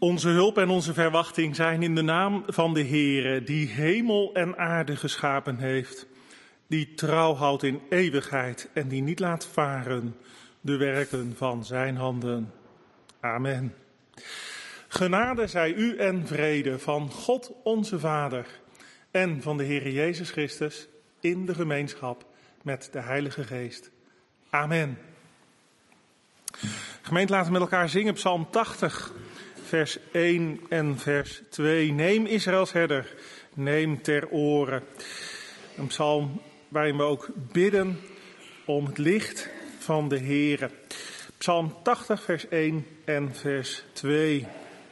Onze hulp en onze verwachting zijn in de naam van de Heere, die hemel en aarde geschapen heeft, die trouw houdt in eeuwigheid en die niet laat varen de werken van zijn handen. Amen. Genade zij u en vrede van God onze Vader en van de Heere Jezus Christus in de gemeenschap met de Heilige Geest. Amen. Gemeente, laten we met elkaar zingen Psalm 80, vers 1 en vers 2. Neem Israëls herder, neem ter oren. Een psalm waarin we ook bidden om het licht van de Heere. Psalm 80, vers 1 en vers 2.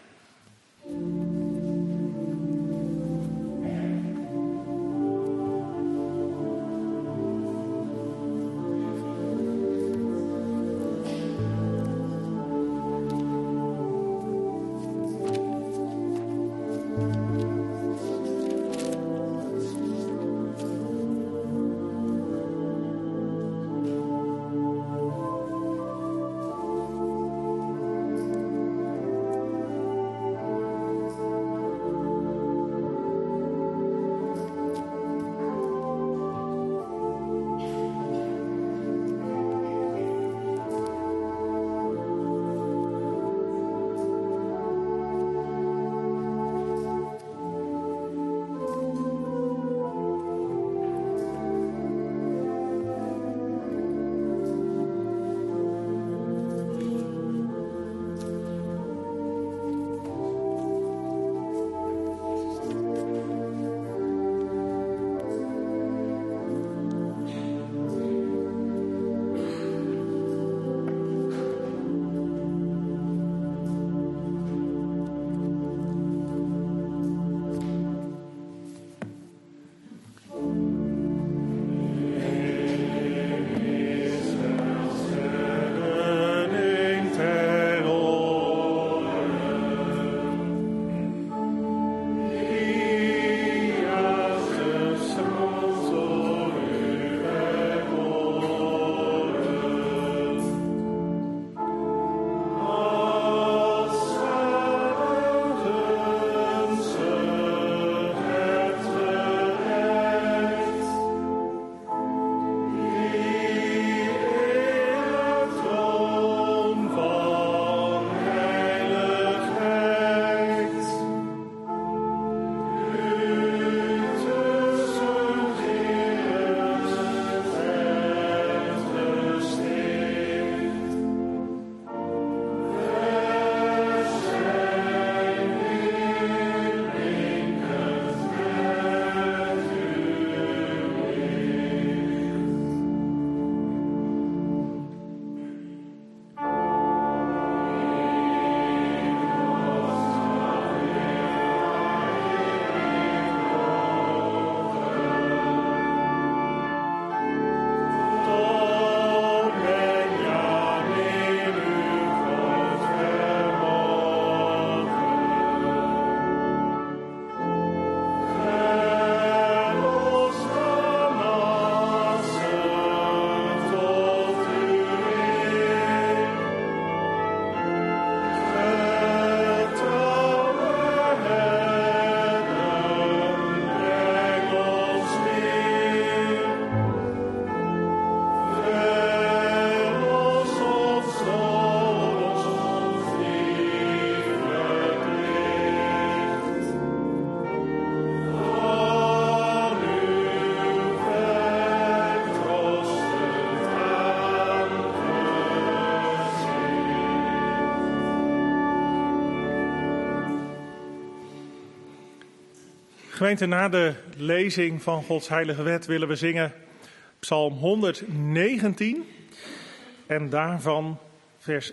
Gemeente, na de lezing van Gods heilige wet willen we zingen Psalm 119 en daarvan vers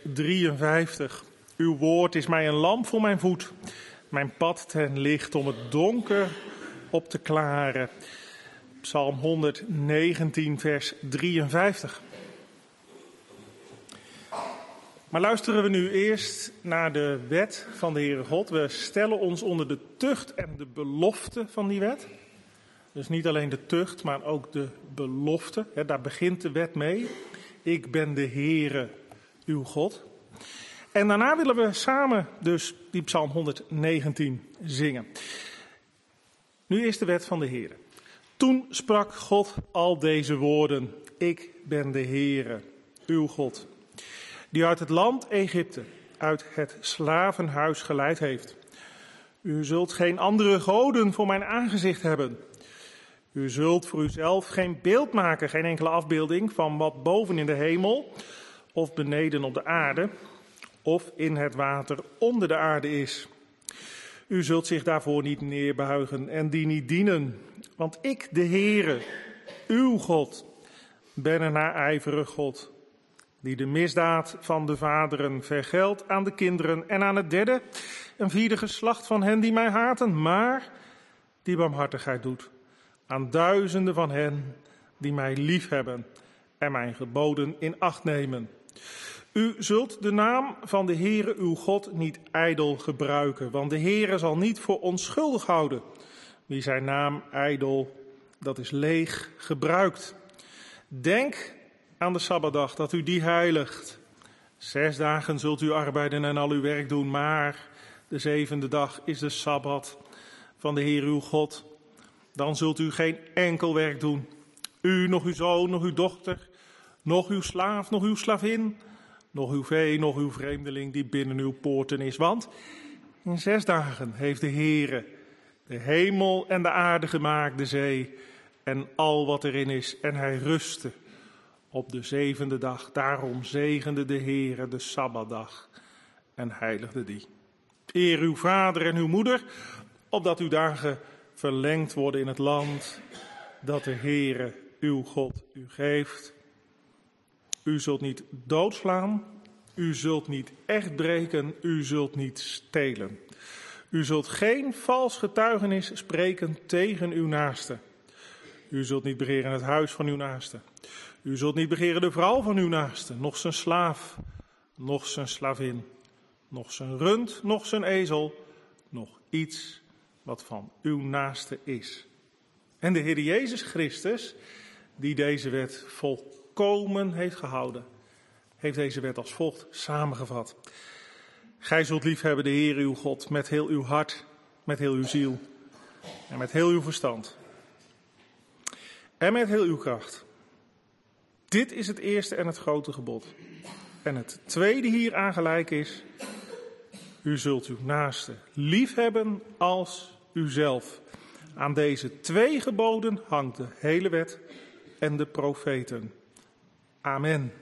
53. Uw woord is mij een lamp voor mijn voet, mijn pad ten licht om het donker op te klaren. Psalm 119 vers 53. Maar luisteren we nu eerst naar de wet van de Heere God. We stellen ons onder de tucht en de belofte van die wet. Dus niet alleen de tucht, maar ook de belofte. Daar begint de wet mee. Ik ben de Heere, uw God. En daarna willen we samen dus die Psalm 119 zingen. Nu is de wet van de Heere. Toen sprak God al deze woorden. Ik ben de Heere, uw God, die uit het land Egypte, uit het slavenhuis geleid heeft. U zult geen andere goden voor mijn aangezicht hebben. U zult voor uzelf geen beeld maken, geen enkele afbeelding van wat boven in de hemel of beneden op de aarde of in het water onder de aarde is. U zult zich daarvoor niet neerbuigen en die niet dienen. Want ik, de Heere, uw God, ben een naijverig God, die de misdaad van de vaderen vergeldt aan de kinderen en aan het derde en vierde geslacht van hen die mij haten, maar die barmhartigheid doet aan duizenden van hen die mij liefhebben en mijn geboden in acht nemen. U zult de naam van de Heere uw God niet ijdel gebruiken, want de Heere zal niet voor onschuldig houden wie zijn naam ijdel, dat is leeg, gebruikt. Denk aan de Sabbatdag, dat u die heiligt. 6 dagen zult u arbeiden en al uw werk doen, maar de 7e dag is de Sabbat van de Heer uw God. Dan zult u geen enkel werk doen. U, nog uw zoon, nog uw dochter, nog uw slaaf, nog uw slavin, nog uw vee, nog uw vreemdeling die binnen uw poorten is. Want in 6 dagen heeft de Heere de hemel en de aarde gemaakt, de zee en al wat erin is. En hij rustte op de 7e dag. Daarom zegende de Heere de Sabbatdag en heiligde die. Eer uw vader en uw moeder, opdat uw dagen verlengd worden in het land dat de Heere uw God u geeft. U zult niet doodslaan, u zult niet echt breken, u zult niet stelen. U zult geen vals getuigenis spreken tegen uw naaste. U zult niet begeren het huis van uw naaste. U zult niet begeren de vrouw van uw naaste, noch zijn slaaf, noch zijn slavin, noch zijn rund, noch zijn ezel, noch iets wat van uw naaste is. En de Heer Jezus Christus, die deze wet volkomen heeft gehouden, heeft deze wet als volgt samengevat. Gij zult liefhebben de Heer uw God met heel uw hart, met heel uw ziel en met heel uw verstand en met heel uw kracht. Dit is het eerste en het grote gebod. En het tweede hieraan gelijk is: u zult uw naaste liefhebben als uzelf. Aan deze 2 geboden hangt de hele wet en de profeten. Amen.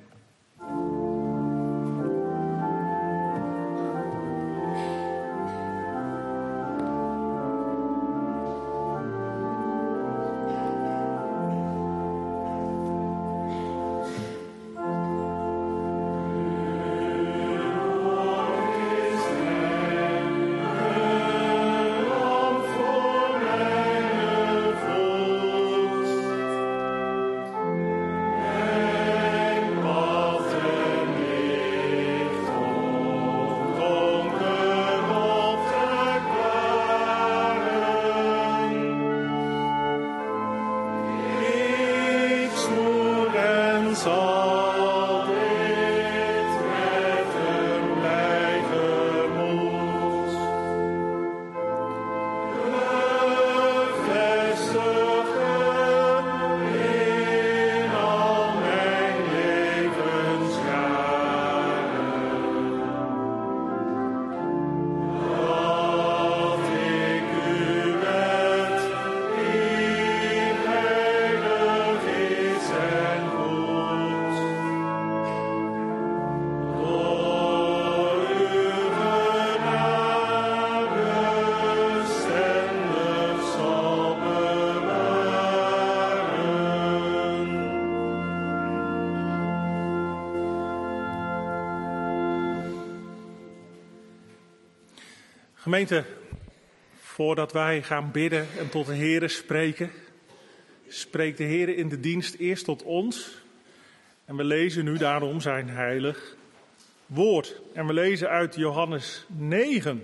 Gemeente, voordat wij gaan bidden en tot de Heere spreken, spreekt de Heere in de dienst eerst tot ons. En we lezen nu daarom zijn heilig woord. En we lezen uit Johannes 9.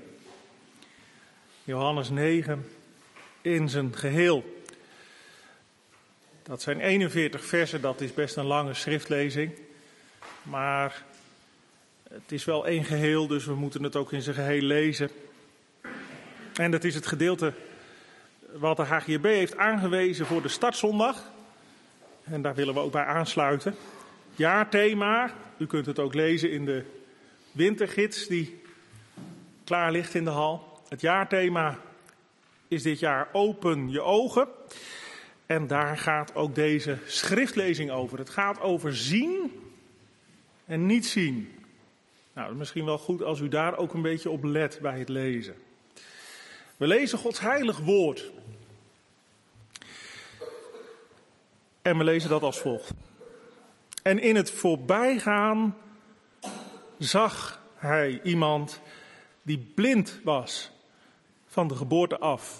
Johannes 9 in zijn geheel. Dat zijn 41 versen, dat is best een lange schriftlezing. Maar Het is wel één geheel, dus we moeten het ook in zijn geheel lezen. En dat is het gedeelte wat de HGB heeft aangewezen voor de startzondag. En daar willen we ook bij aansluiten. Jaarthema, u kunt het ook lezen in de wintergids die klaar ligt in de hal. Het jaarthema is dit jaar Open je ogen. En daar gaat ook deze schriftlezing over. Het gaat over zien en niet zien. Nou, het is misschien wel goed als u daar ook een beetje op let bij het lezen. We lezen Gods heilig woord. En we lezen dat als volgt. En in het voorbijgaan zag hij iemand die blind was van de geboorte af.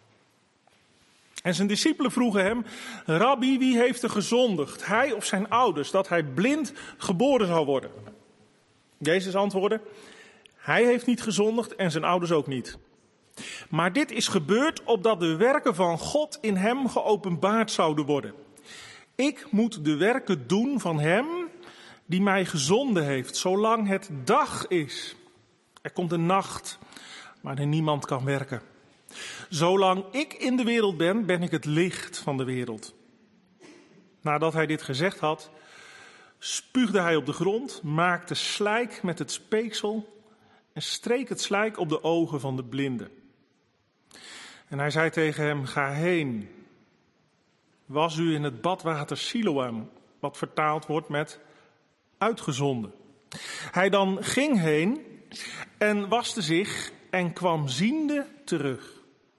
En zijn discipelen vroegen hem: Rabbi, wie heeft er gezondigd, hij of zijn ouders, dat hij blind geboren zou worden? Jezus antwoordde: hij heeft niet gezondigd en zijn ouders ook niet. Maar dit is gebeurd opdat de werken van God in hem geopenbaard zouden worden. Ik moet de werken doen van hem die mij gezonden heeft, zolang het dag is. Er komt een nacht waarin niemand kan werken. Zolang ik in de wereld ben, ben ik het licht van de wereld. Nadat hij dit gezegd had, spuugde hij op de grond, maakte slijk met het speeksel en streek het slijk op de ogen van de blinde. En hij zei tegen hem: ga heen, was u in het badwater Siloam, wat vertaald wordt met uitgezonden. Hij dan ging heen en waste zich en kwam ziende terug.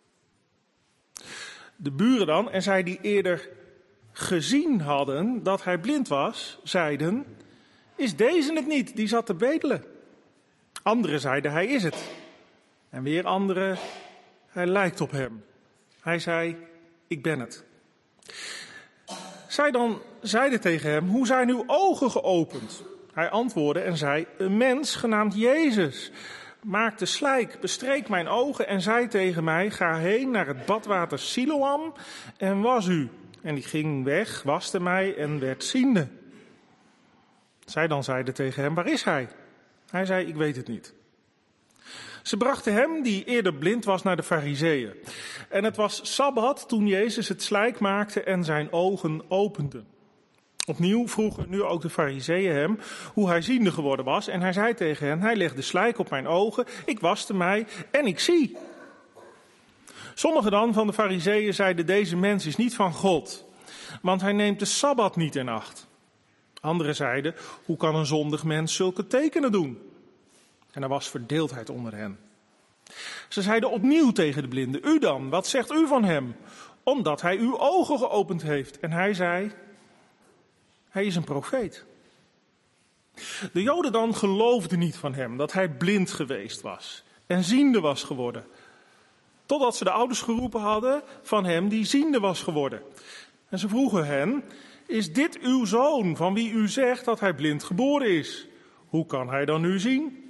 De buren dan, en zij die eerder gezien hadden dat hij blind was, zeiden: is deze het niet, die zat te bedelen? Anderen zeiden: hij is het. En weer anderen: hij lijkt op hem. Hij zei: ik ben het. Zij dan zeiden tegen hem: hoe zijn uw ogen geopend? Hij antwoordde en zei: een mens genaamd Jezus maakte slijk, bestreek mijn ogen en zei tegen mij: ga heen naar het badwater Siloam en was u. En die ging weg, waste mij en werd ziende. Zij dan zeiden tegen hem: waar is hij? Hij zei: ik weet het niet. Ze brachten hem, die eerder blind was, naar de Farizeeën. En het was Sabbat toen Jezus het slijk maakte en zijn ogen opende. Opnieuw vroegen nu ook de Farizeeën hem hoe hij ziende geworden was. En hij zei tegen hen: hij legde slijk op mijn ogen, ik waste mij en ik zie. Sommigen dan van de Farizeeën zeiden: deze mens is niet van God, want hij neemt de Sabbat niet in acht. Anderen zeiden: hoe kan een zondig mens zulke tekenen doen? En er was verdeeldheid onder hen. Ze zeiden opnieuw tegen de blinde: u dan, wat zegt u van hem? Omdat hij uw ogen geopend heeft. En hij zei: hij is een profeet. De Joden dan geloofden niet van hem dat hij blind geweest was en ziende was geworden. Totdat ze de ouders geroepen hadden van hem die ziende was geworden. En ze vroegen hen: is dit uw zoon van wie u zegt dat hij blind geboren is? Hoe kan hij dan nu zien?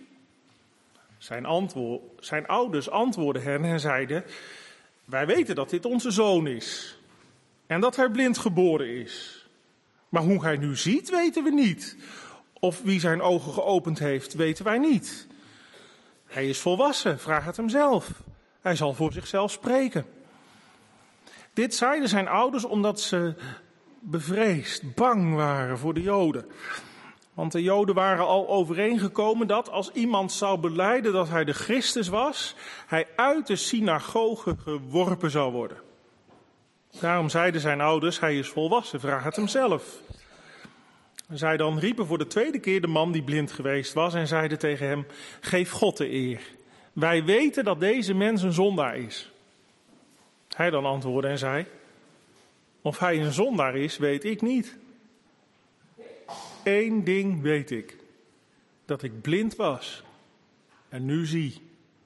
Zijn ouders antwoordden hen en zeiden: wij weten dat dit onze zoon is en dat hij blind geboren is. Maar hoe hij nu ziet, weten we niet. Of wie zijn ogen geopend heeft, weten wij niet. Hij is volwassen, vraag het hem zelf. Hij zal voor zichzelf spreken. Dit zeiden zijn ouders omdat ze bevreesd, bang waren voor de Joden. Want de Joden waren al overeengekomen dat als iemand zou belijden dat hij de Christus was, hij uit de synagoge geworpen zou worden. Daarom zeiden zijn ouders: hij is volwassen, vraag het hem zelf. Zij dan riepen voor de tweede keer de man die blind geweest was en zeiden tegen hem: geef God de eer. Wij weten dat deze mens een zondaar is. Hij dan antwoordde en zei: of hij een zondaar is, weet ik niet. Eén ding weet ik: dat ik blind was en nu zie.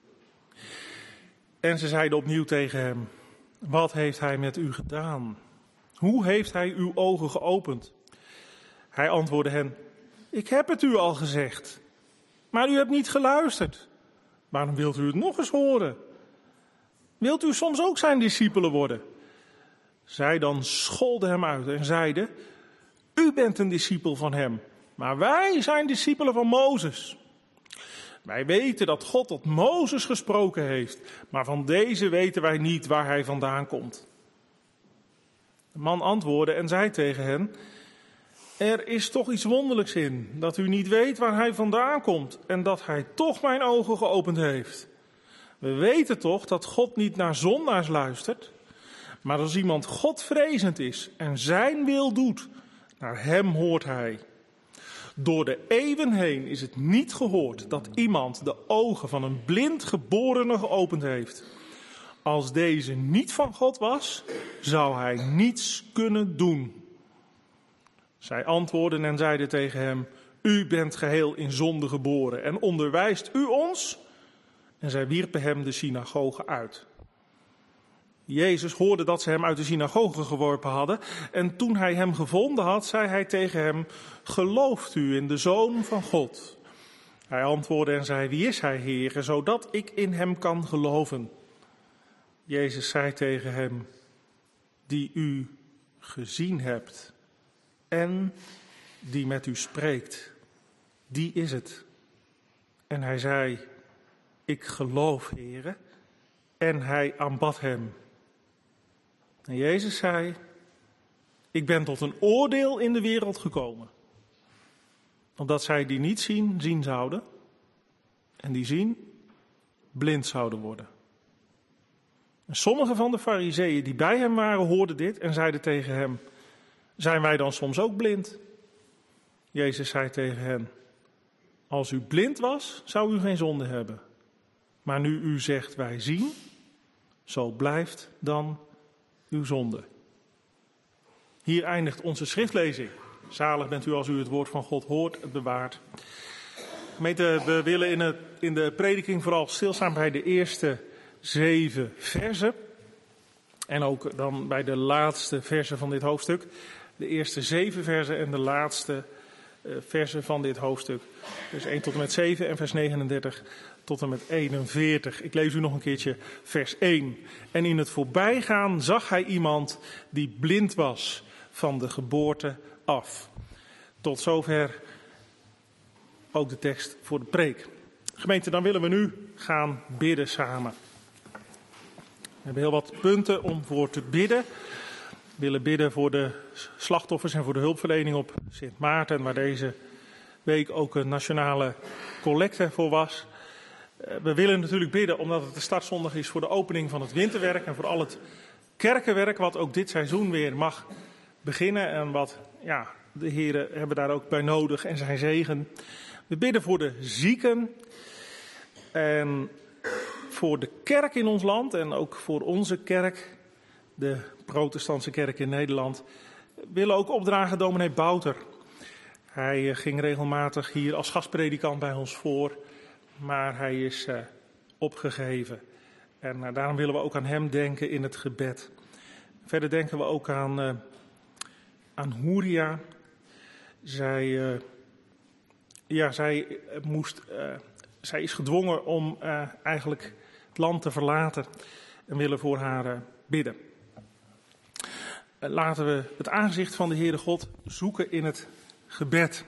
En ze zeiden opnieuw tegen hem: wat heeft hij met u gedaan? Hoe heeft hij uw ogen geopend? Hij antwoordde hen: ik heb het u al gezegd, maar u hebt niet geluisterd. Waarom wilt u het nog eens horen? Wilt u soms ook zijn discipelen worden? Zij dan scholden hem uit en zeiden: u bent een discipel van hem Maar wij zijn discipelen van Mozes. Wij weten dat God tot Mozes gesproken heeft, maar van deze weten wij niet waar hij vandaan komt. De man antwoordde en zei tegen hen: er is toch iets wonderlijks in, dat u niet weet waar hij vandaan komt en dat hij toch mijn ogen geopend heeft. We weten toch dat God niet naar zondaars luistert, maar als iemand Godvrezend is en zijn wil doet, naar hem hoort hij. Door de eeuwen heen is het niet gehoord dat iemand de ogen van een blind geborene geopend heeft. Als deze niet van God was, zou hij niets kunnen doen. Zij antwoordden en zeiden tegen hem: u bent geheel in zonde geboren en onderwijst u ons? En zij wierpen hem de synagoge uit. Jezus hoorde dat ze hem uit de synagoge geworpen hadden. En toen hij hem gevonden had, zei hij tegen hem: gelooft u in de Zoon van God? Hij antwoordde en zei: wie is hij, Heere, zodat ik in hem kan geloven? Jezus zei tegen hem: die u gezien hebt en die met u spreekt, die is het. En hij zei: ik geloof, Heere. En hij aanbad hem. En Jezus zei: ik ben tot een oordeel in de wereld gekomen, opdat zij die niet zien, zien zouden, en die zien, blind zouden worden. En sommige van de Farizeeën die bij hem waren, hoorden dit en zeiden tegen hem: zijn wij dan soms ook blind? Jezus zei tegen hen: als u blind was, zou u geen zonde hebben. Maar nu u zegt wij zien, zo blijft dan uw zonde. Hier eindigt onze schriftlezing. Zalig bent u als u het woord van God hoort, het bewaart. Gemeente, we willen in de prediking vooral stilstaan bij de eerste 7 versen. En ook dan bij de laatste versen van dit hoofdstuk. De eerste 7 versen en de laatste versen van dit hoofdstuk. Dus 1 tot en met 7 en vers 39 tot en met 41. Ik lees u nog een keertje vers 1. En in het voorbijgaan zag hij iemand die blind was van de geboorte af. Tot zover ook de tekst voor de preek. Gemeente, dan willen we nu gaan bidden samen. We hebben heel wat punten om voor te bidden. We willen bidden voor de slachtoffers en voor de hulpverlening op Sint Maarten, waar deze week ook een nationale collecte voor was. We willen natuurlijk bidden omdat het de startzondag is voor de opening van het winterwerk en voor al het kerkenwerk wat ook dit seizoen weer mag beginnen. En wat, de heren hebben daar ook bij nodig en zijn zegen. We bidden voor de zieken en voor de kerk in ons land en ook voor onze kerk, de protestantse kerk in Nederland. We willen ook opdragen dominee Bouter. Hij ging regelmatig hier als gastpredikant bij ons voor, maar hij is opgegeven. En daarom willen we ook aan hem denken in het gebed. Verder denken we ook aan Huria. Zij is gedwongen om eigenlijk het land te verlaten en willen voor haar bidden. Laten we het aangezicht van de Heere God zoeken in het gebed.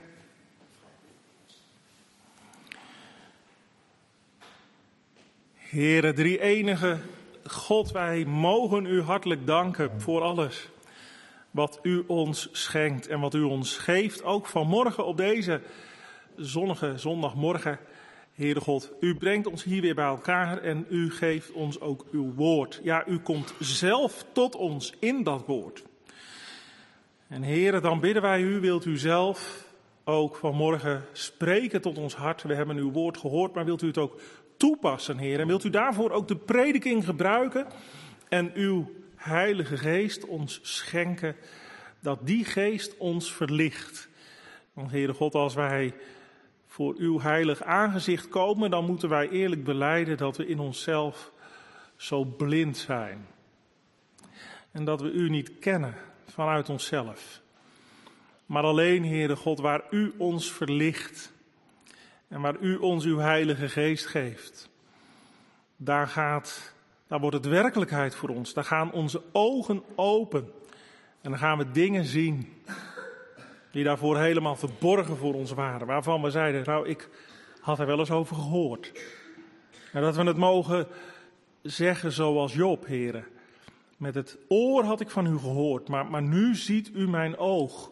Heere, drie-enige God, wij mogen u hartelijk danken voor alles wat u ons schenkt en wat u ons geeft. Ook vanmorgen op deze zonnige zondagmorgen. Heere God, u brengt ons hier weer bij elkaar en u geeft ons ook uw woord. Ja, u komt zelf tot ons in dat woord. En Heere, dan bidden wij u, wilt u zelf ook vanmorgen spreken tot ons hart. We hebben uw woord gehoord, maar wilt u het ook toepassen, Heer? En wilt u daarvoor ook de prediking gebruiken en uw Heilige Geest ons schenken, dat die Geest ons verlicht. Want Heere God, als wij voor uw heilig aangezicht komen, dan moeten wij eerlijk belijden dat we in onszelf zo blind zijn. En dat we u niet kennen vanuit onszelf. Maar alleen, Heere God, waar u ons verlicht en waar u ons uw Heilige Geest geeft, daar wordt het werkelijkheid voor ons. Daar gaan onze ogen open en dan gaan we dingen zien. die daarvoor helemaal verborgen voor ons waren. Waarvan we zeiden, nou, ik had er wel eens over gehoord. En dat we het mogen zeggen zoals Job, Heere. Met het oor had ik van u gehoord, maar nu ziet u mijn oog.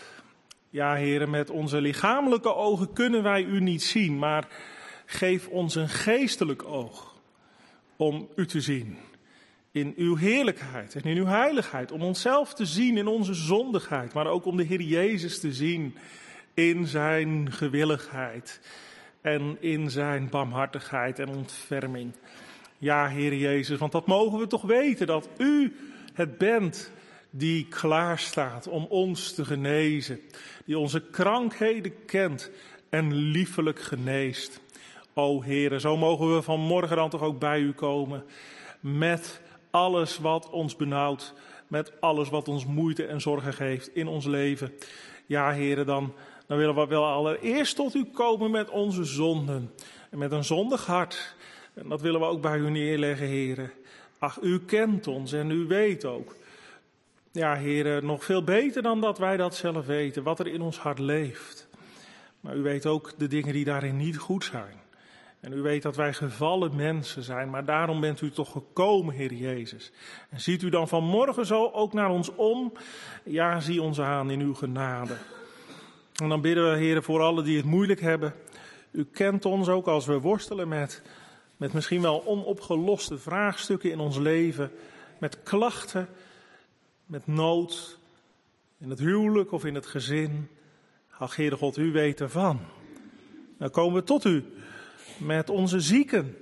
Ja, Heere, met onze lichamelijke ogen kunnen wij u niet zien, maar geef ons een geestelijk oog om u te zien. In uw heerlijkheid en in uw heiligheid. Om onszelf te zien in onze zondigheid. Maar ook om de Heer Jezus te zien in zijn gewilligheid. En in zijn barmhartigheid en ontferming. Ja, Heer Jezus, want dat mogen we toch weten. Dat u het bent die klaar staat om ons te genezen. Die onze krankheden kent en liefelijk geneest. O Heere, zo mogen we vanmorgen dan toch ook bij u komen. Met alles wat ons benauwt, met alles wat ons moeite en zorgen geeft in ons leven. Ja, Heere, dan willen we wel allereerst tot u komen met onze zonden. En met een zondig hart. En dat willen we ook bij u neerleggen, Heere. Ach, u kent ons en u weet ook. Ja, Heere, nog veel beter dan dat wij dat zelf weten, wat er in ons hart leeft. Maar u weet ook de dingen die daarin niet goed zijn. En u weet dat wij gevallen mensen zijn, maar daarom bent u toch gekomen, Heer Jezus. En ziet u dan vanmorgen zo ook naar ons om? Ja, zie ons aan in uw genade. En dan bidden we, Heer, voor allen die het moeilijk hebben. U kent ons ook als we worstelen met misschien wel onopgeloste vraagstukken in ons leven. Met klachten, met nood, in het huwelijk of in het gezin. Ach, Heere God, u weet ervan. Dan komen we tot u. Met onze zieken.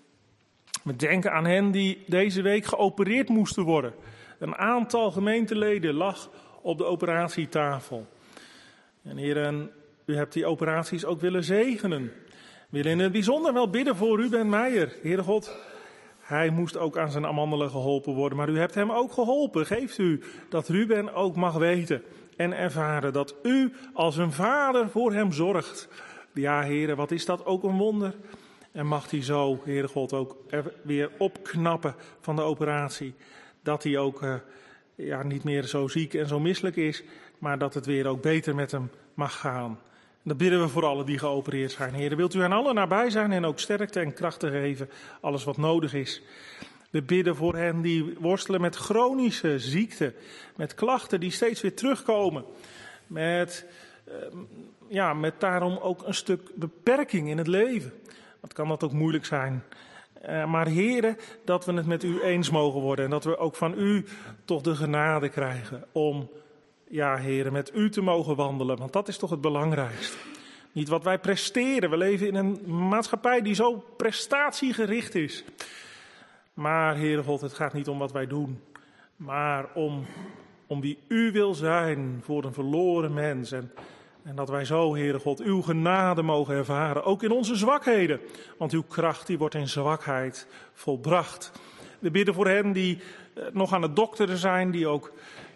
We denken aan hen die deze week geopereerd moesten worden. Een aantal gemeenteleden lag op de operatietafel. En heren, u hebt die operaties ook willen zegenen. We willen in het bijzonder wel bidden voor Ruben Meijer. Heere God, hij moest ook aan zijn amandelen geholpen worden. Maar u hebt hem ook geholpen. Geeft u dat Ruben ook mag weten en ervaren dat u als een vader voor hem zorgt. Ja, Heere, wat is dat ook een wonder. En mag hij zo, Heere God, ook weer opknappen van de operatie. Dat hij ook niet meer zo ziek en zo misselijk is, maar dat het weer ook beter met hem mag gaan. En dat bidden we voor allen die geopereerd zijn. Heere, wilt u aan allen nabij zijn en ook sterkte en krachten geven, alles wat nodig is. We bidden voor hen die worstelen met chronische ziekte, met klachten die steeds weer terugkomen. Met daarom ook een stuk beperking in het leven. Wat kan dat ook moeilijk zijn. Maar Heere, dat we het met u eens mogen worden. En dat we ook van u toch de genade krijgen om, ja Heere, met u te mogen wandelen. Want dat is toch het belangrijkste. Niet wat wij presteren. We leven in een maatschappij die zo prestatiegericht is. Maar Heere God, het gaat niet om wat wij doen. Maar om wie u wil zijn voor een verloren mens. En dat wij zo, Heere God, uw genade mogen ervaren. Ook in onze zwakheden. Want uw kracht die wordt in zwakheid volbracht. We bidden voor hen die nog aan het dokteren zijn. Die ook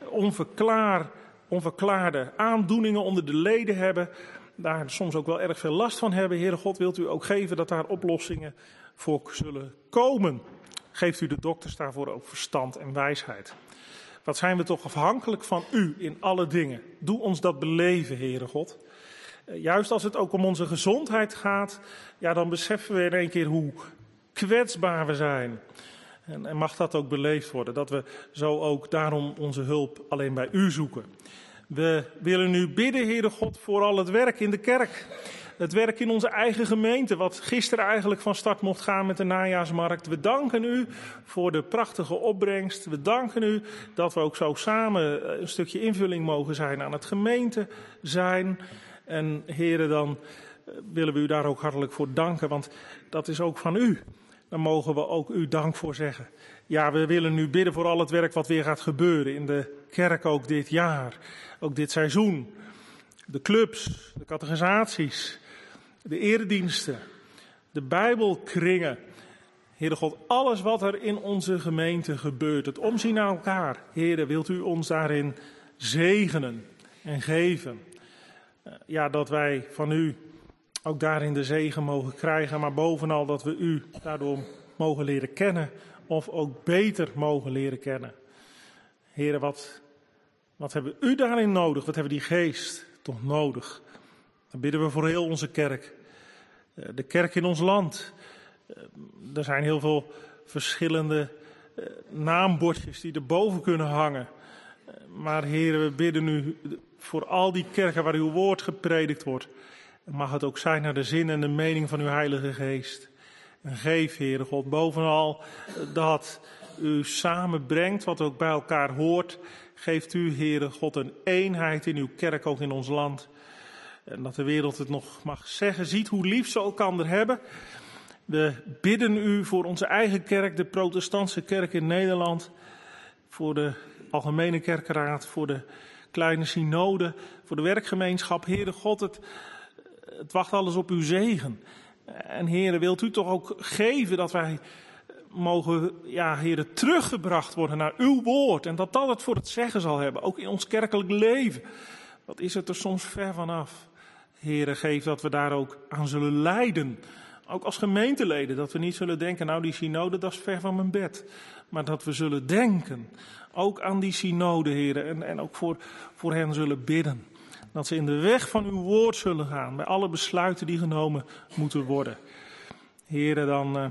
onverklaarde aandoeningen onder de leden hebben. Daar soms ook wel erg veel last van hebben. Heere God, wilt u ook geven dat daar oplossingen voor zullen komen. Geeft u de dokters daarvoor ook verstand en wijsheid. Wat zijn we toch afhankelijk van u in alle dingen. Doe ons dat beleven, Heere God. Juist als het ook om onze gezondheid gaat, ja, dan beseffen we in één keer hoe kwetsbaar we zijn. En mag dat ook beleefd worden, dat we zo ook daarom onze hulp alleen bij u zoeken. We willen u bidden, Heere God, voor al het werk in de kerk. Het werk in onze eigen gemeente, wat gisteren eigenlijk van start mocht gaan met de najaarsmarkt. We danken u voor de prachtige opbrengst. We danken u dat we ook zo samen een stukje invulling mogen zijn aan het gemeente zijn. En Heere, dan willen we u daar ook hartelijk voor danken, want dat is ook van u. Daar mogen we ook u dank voor zeggen. Ja, we willen nu bidden voor al het werk wat weer gaat gebeuren in de kerk ook dit jaar, ook dit seizoen. De clubs, de catechisaties, de erediensten, de bijbelkringen. Heere God, alles wat er in onze gemeente gebeurt, het omzien naar elkaar. Heere, wilt u ons daarin zegenen en geven. Ja, dat wij van u ook daarin de zegen mogen krijgen, maar bovenal dat we u daardoor mogen leren kennen of ook beter mogen leren kennen. Heere, wat hebben u daarin nodig? Wat hebben die geest toch nodig. Dan bidden we voor heel onze kerk. De kerk in ons land. Er zijn heel veel verschillende naambordjes die erboven kunnen hangen. Maar Heer, we bidden u voor al die kerken waar uw woord gepredikt wordt. Mag het ook zijn naar de zin en de mening van uw Heilige Geest. En geef, Heere God, bovenal dat u samenbrengt wat ook bij elkaar hoort. Geeft u, Heere God, een eenheid in uw kerk, ook in ons land. En dat de wereld het nog mag zeggen. Ziet hoe lief ze elkaar hebben. We bidden u voor onze eigen kerk, de protestantse kerk in Nederland. Voor de Algemene Kerkenraad, voor de kleine synode, voor de werkgemeenschap. Heere God, het wacht alles op uw zegen. En Heere, wilt u toch ook geven dat wij mogen, Heere, teruggebracht worden naar uw woord. En dat dat het voor het zeggen zal hebben, ook in ons kerkelijk leven. Wat is het er soms ver vanaf. Heere, geef dat we daar ook aan zullen lijden. Ook als gemeenteleden, dat we niet zullen denken, nou die synode, dat is ver van mijn bed. Maar dat we zullen denken, ook aan die synode, Heere, en ook voor hen zullen bidden. Dat ze in de weg van uw woord zullen gaan, bij alle besluiten die genomen moeten worden. Heere, dan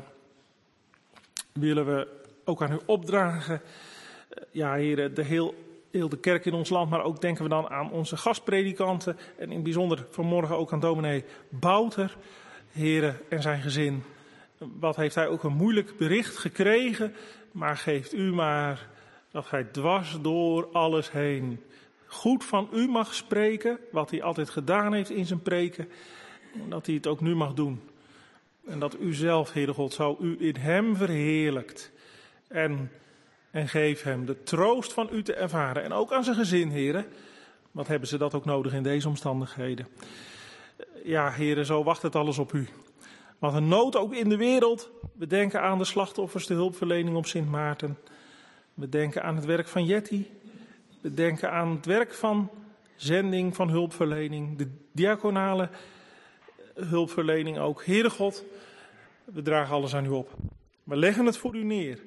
willen we ook aan u opdragen, Heere, heel de kerk in ons land, maar ook denken we dan aan onze gastpredikanten en in het bijzonder vanmorgen ook aan dominee Bouter, Heere, en zijn gezin. Wat heeft hij ook een moeilijk bericht gekregen, maar geeft u maar dat hij dwars door alles heen goed van u mag spreken, wat hij altijd gedaan heeft in zijn preken, en dat hij het ook nu mag doen. En dat u zelf, Heere God, zou u in hem verheerlijkt. En geef hem de troost van u te ervaren. En ook aan zijn gezin, Heere. Wat hebben ze dat ook nodig in deze omstandigheden. Ja, Heere, zo wacht het alles op u. Wat een nood ook in de wereld. We denken aan de slachtoffers, de hulpverlening op Sint Maarten. We denken aan het werk van Jetty. We denken aan het werk van zending, van hulpverlening. De diaconale hulpverlening ook. Heere God, we dragen alles aan u op. We leggen het voor u neer.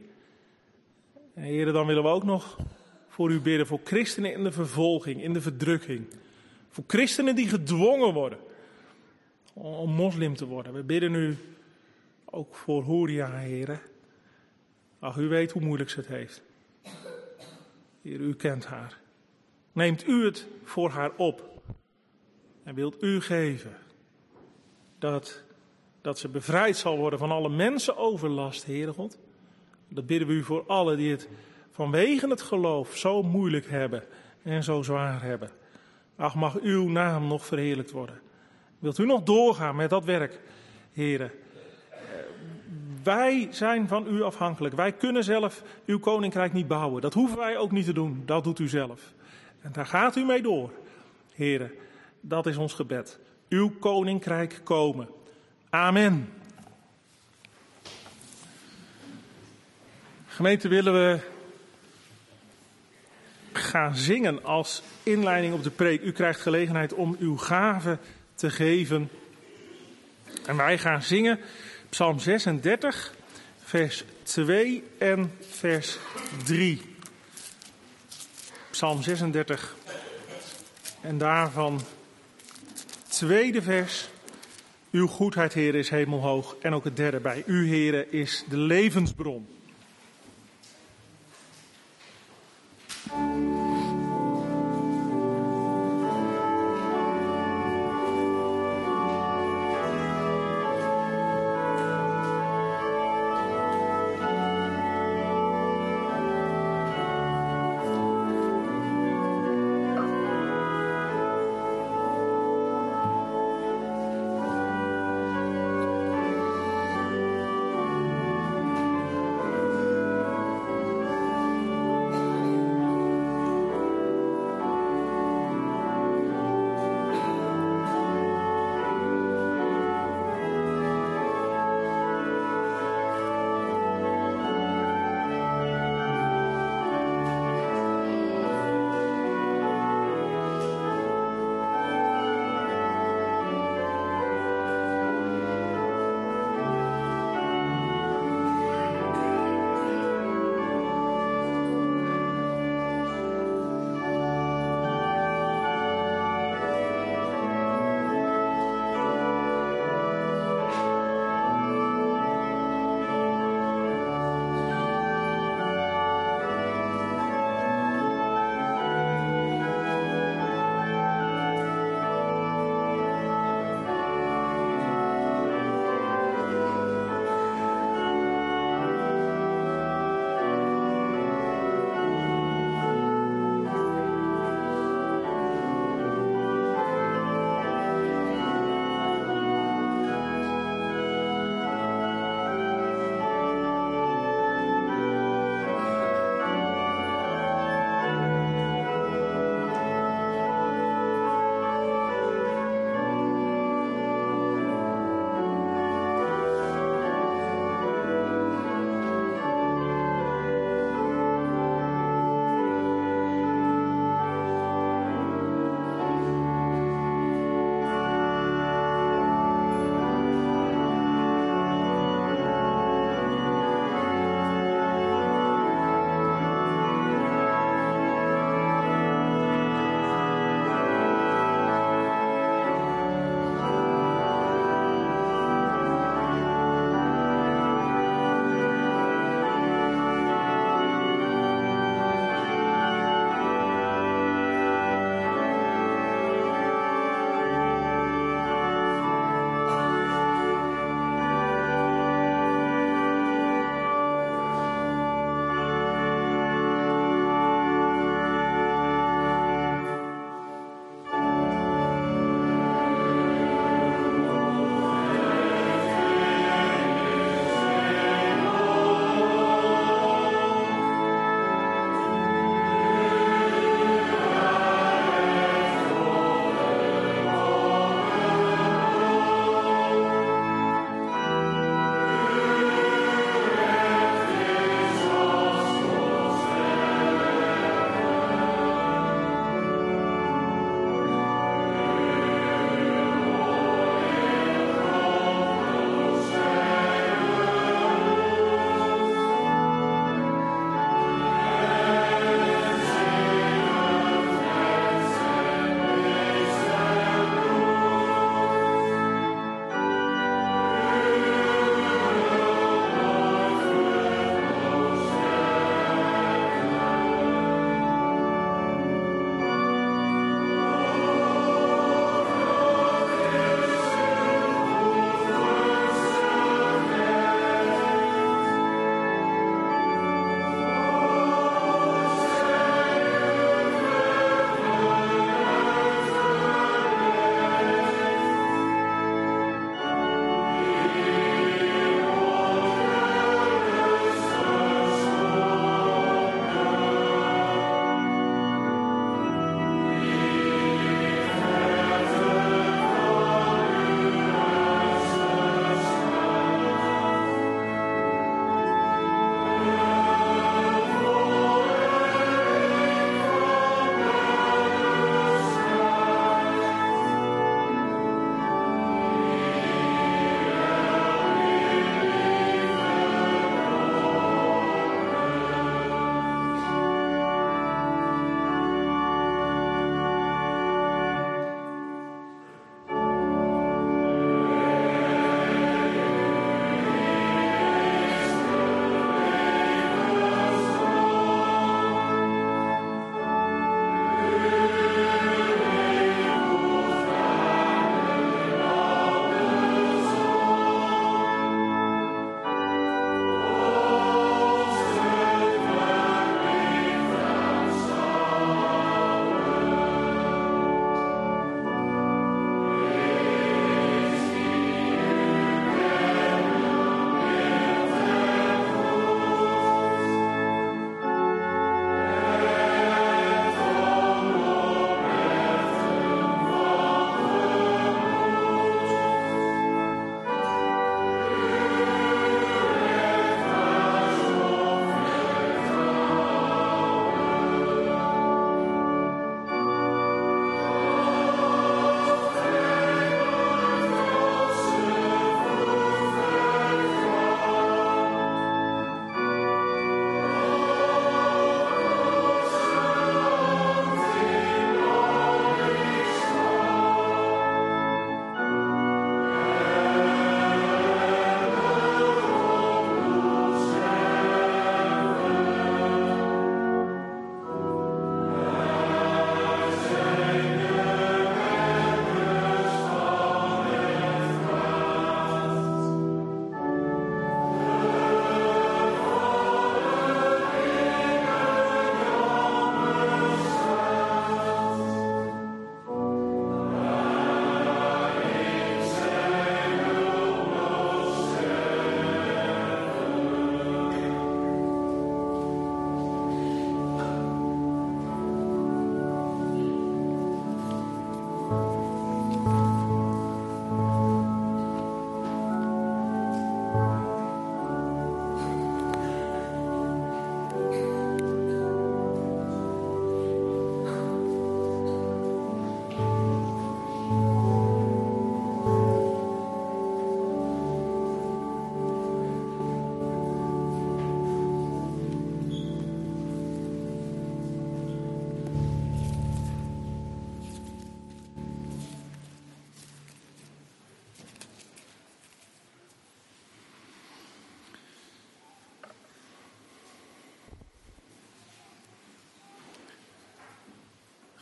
En Heere, dan willen we ook nog voor u bidden. Voor christenen in de vervolging, in de verdrukking. Voor christenen die gedwongen worden om moslim te worden. We bidden u ook voor Huria, Heere. Ach, u weet hoe moeilijk ze het heeft. Heer, u kent haar. Neemt u het voor haar op. En wilt u geven dat ze bevrijd zal worden van alle mensenoverlast, Heere God. Dat bidden we u voor allen die het vanwege het geloof zo moeilijk hebben en zo zwaar hebben. Ach, mag uw naam nog verheerlijkt worden. Wilt u nog doorgaan met dat werk, Heere? Wij zijn van u afhankelijk. Wij kunnen zelf uw koninkrijk niet bouwen. Dat hoeven wij ook niet te doen. Dat doet u zelf. En daar gaat u mee door. Heere, dat is ons gebed. Uw koninkrijk komen. Amen. Gemeente, willen we gaan zingen als inleiding op de preek. U krijgt gelegenheid om uw gave te geven. En wij gaan zingen Psalm 36, vers 2 en vers 3. Psalm 36 en daarvan tweede vers. Uw goedheid, Heere, is hemelhoog. En ook het derde bij u, Heere, is de levensbron.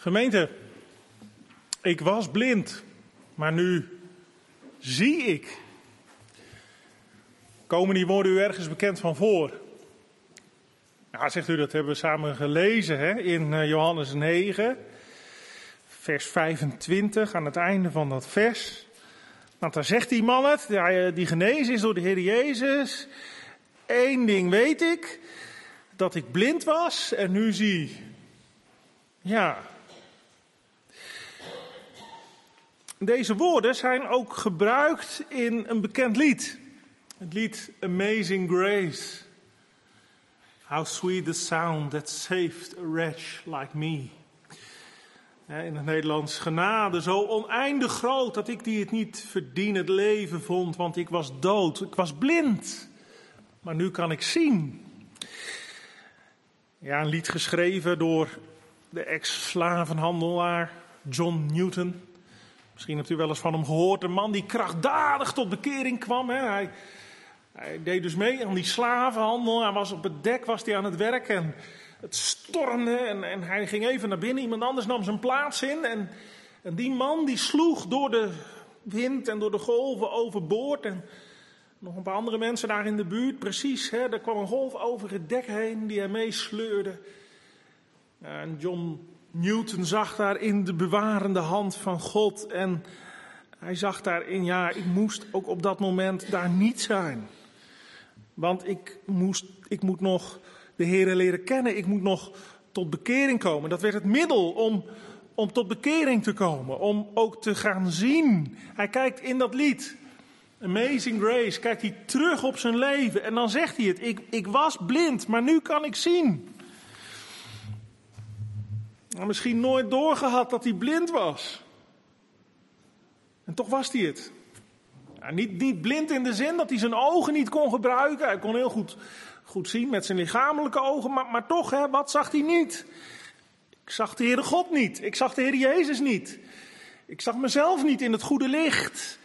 Gemeente, ik was blind, maar nu zie ik. Komen die woorden u ergens bekend van voor? Ja, zegt u, dat hebben we samen gelezen hè? In Johannes 9, vers 25, aan het einde van dat vers. Want daar zegt die man het, die genezen is door de Heer Jezus. Eén ding weet ik, dat ik blind was en nu zie. Ja. Deze woorden zijn ook gebruikt in een bekend lied. Het lied Amazing Grace. How sweet the sound that saved a wretch like me. In het Nederlands: genade zo oneindig groot dat ik die het niet verdien het leven vond, want ik was dood, ik was blind, maar nu kan ik zien. Ja, een lied geschreven door de ex-slavenhandelaar John Newton. Misschien hebt u wel eens van hem gehoord, een man die krachtdadig tot bekering kwam. Hè. Hij deed dus mee aan die slavenhandel. Hij was op het dek, was hij aan het werk en het stormde en hij ging even naar binnen. Iemand anders nam zijn plaats in en die man die sloeg door de wind en door de golven overboord. En nog een paar andere mensen daar in de buurt, precies. Hè, er kwam een golf over het dek heen die hij meesleurde. En John Newton zag daarin de bewarende hand van God. En hij zag daarin, ja, ik moest ook op dat moment daar niet zijn. Want ik moet nog de Heere leren kennen. Ik moet nog tot bekering komen. Dat werd het middel om tot bekering te komen. Om ook te gaan zien. Hij kijkt in dat lied, Amazing Grace, kijkt hij terug op zijn leven. En dan zegt hij het, ik was blind, maar nu kan ik zien. Maar misschien nooit doorgehad dat hij blind was. En toch was hij het. Ja, niet blind in de zin dat hij zijn ogen niet kon gebruiken. Hij kon heel goed zien met zijn lichamelijke ogen. Maar toch, hè, wat zag hij niet? Ik zag de Heere God niet. Ik zag de Heer Jezus niet. Ik zag mezelf niet in het goede licht.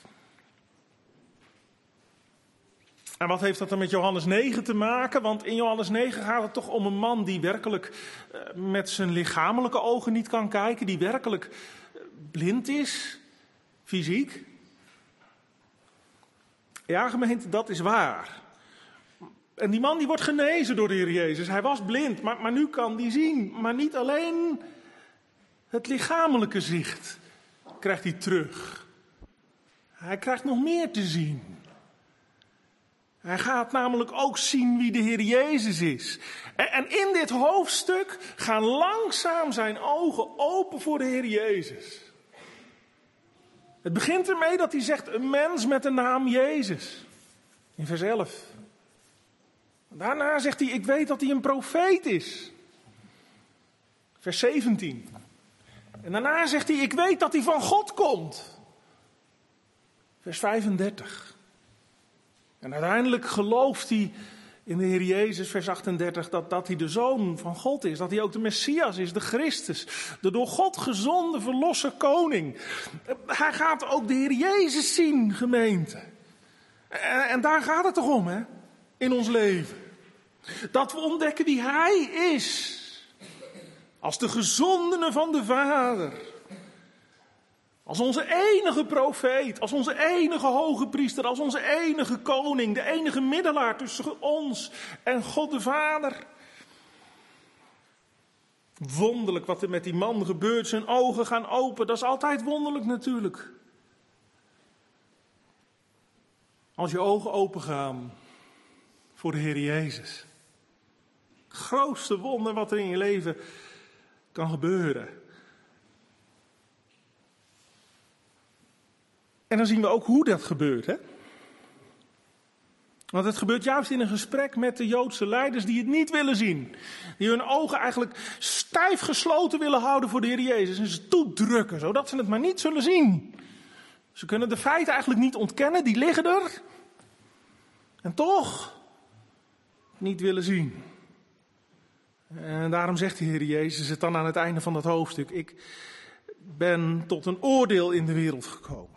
En wat heeft dat dan met Johannes 9 te maken? Want in Johannes 9 gaat het toch om een man die werkelijk met zijn lichamelijke ogen niet kan kijken. Die werkelijk blind is, fysiek. Ja, gemeente, dat is waar. En die man die wordt genezen door de Heer Jezus. Hij was blind, maar nu kan hij zien. Maar niet alleen het lichamelijke zicht krijgt hij terug. Hij krijgt nog meer te zien. Hij gaat namelijk ook zien wie de Heer Jezus is. En in dit hoofdstuk gaan langzaam zijn ogen open voor de Heer Jezus. Het begint ermee dat hij zegt, een mens met de naam Jezus. In vers 11. Daarna zegt hij, ik weet dat hij een profeet is. Vers 17. En daarna zegt hij, ik weet dat hij van God komt. Vers 35. En uiteindelijk gelooft hij in de Heer Jezus, vers 38, dat hij de Zoon van God is. Dat hij ook de Messias is, de Christus. De door God gezonde verlosser koning. Hij gaat ook de Heer Jezus zien, gemeente. En daar gaat het toch om, hè? In ons leven. Dat we ontdekken wie Hij is. Als de gezondene van de Vader. Als onze enige profeet, als onze enige hoge priester, als onze enige koning, de enige middelaar tussen ons en God de Vader. Wonderlijk wat er met die man gebeurt, zijn ogen gaan open, dat is altijd wonderlijk natuurlijk. Als je ogen open gaan voor de Heer Jezus. Het grootste wonder wat er in je leven kan gebeuren. En dan zien we ook hoe dat gebeurt, hè? Want het gebeurt juist in een gesprek met de Joodse leiders die het niet willen zien. Die hun ogen eigenlijk stijf gesloten willen houden voor de Heer Jezus. En ze toedrukken, zodat ze het maar niet zullen zien. Ze kunnen de feiten eigenlijk niet ontkennen, die liggen er. En toch niet willen zien. En daarom zegt de Heer Jezus het dan aan het einde van dat hoofdstuk. Ik ben tot een oordeel in de wereld gekomen.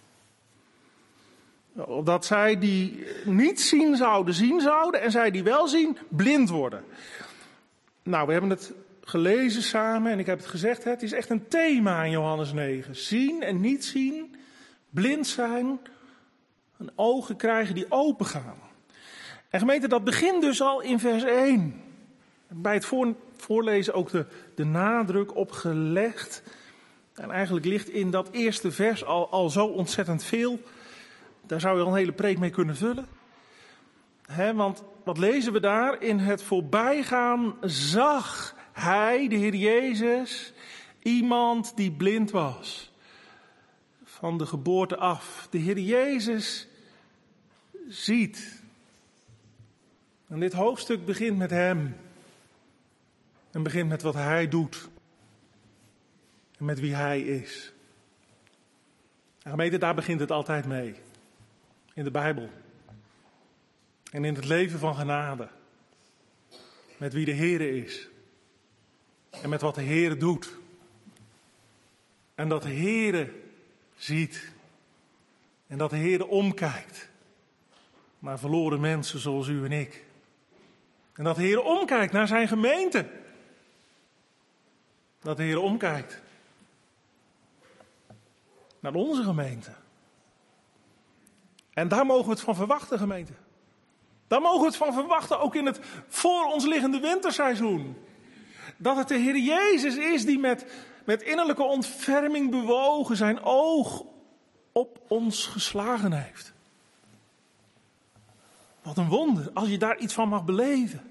Opdat zij die niet zien zouden en zij die wel zien, blind worden. Nou, we hebben het gelezen samen en ik heb het gezegd, het is echt een thema in Johannes 9. Zien en niet zien, blind zijn, en ogen krijgen die open gaan. En gemeente, dat begint dus al in vers 1. Bij het voorlezen ook de nadruk op gelegd. En eigenlijk ligt in dat eerste vers al zo ontzettend veel. Daar zou je al een hele preek mee kunnen vullen. Want wat lezen we daar? In het voorbijgaan zag hij, de Heer Jezus, iemand die blind was. Van de geboorte af. De Heer Jezus ziet. En dit hoofdstuk begint met hem. En begint met wat hij doet. En met wie hij is. En gemeente, daar begint het altijd mee. In de Bijbel. En in het leven van genade. Met wie de Heere is. En met wat de Heere doet. En dat de Heere ziet. En dat de Heere omkijkt. Naar verloren mensen zoals u en ik. En dat de Heere omkijkt naar zijn gemeente. Dat de Heere omkijkt. Naar onze gemeente. En daar mogen we het van verwachten, gemeente. Daar mogen we het van verwachten, ook in het voor ons liggende winterseizoen. Dat het de Heer Jezus is die met innerlijke ontferming bewogen zijn oog op ons geslagen heeft. Wat een wonder, als je daar iets van mag beleven.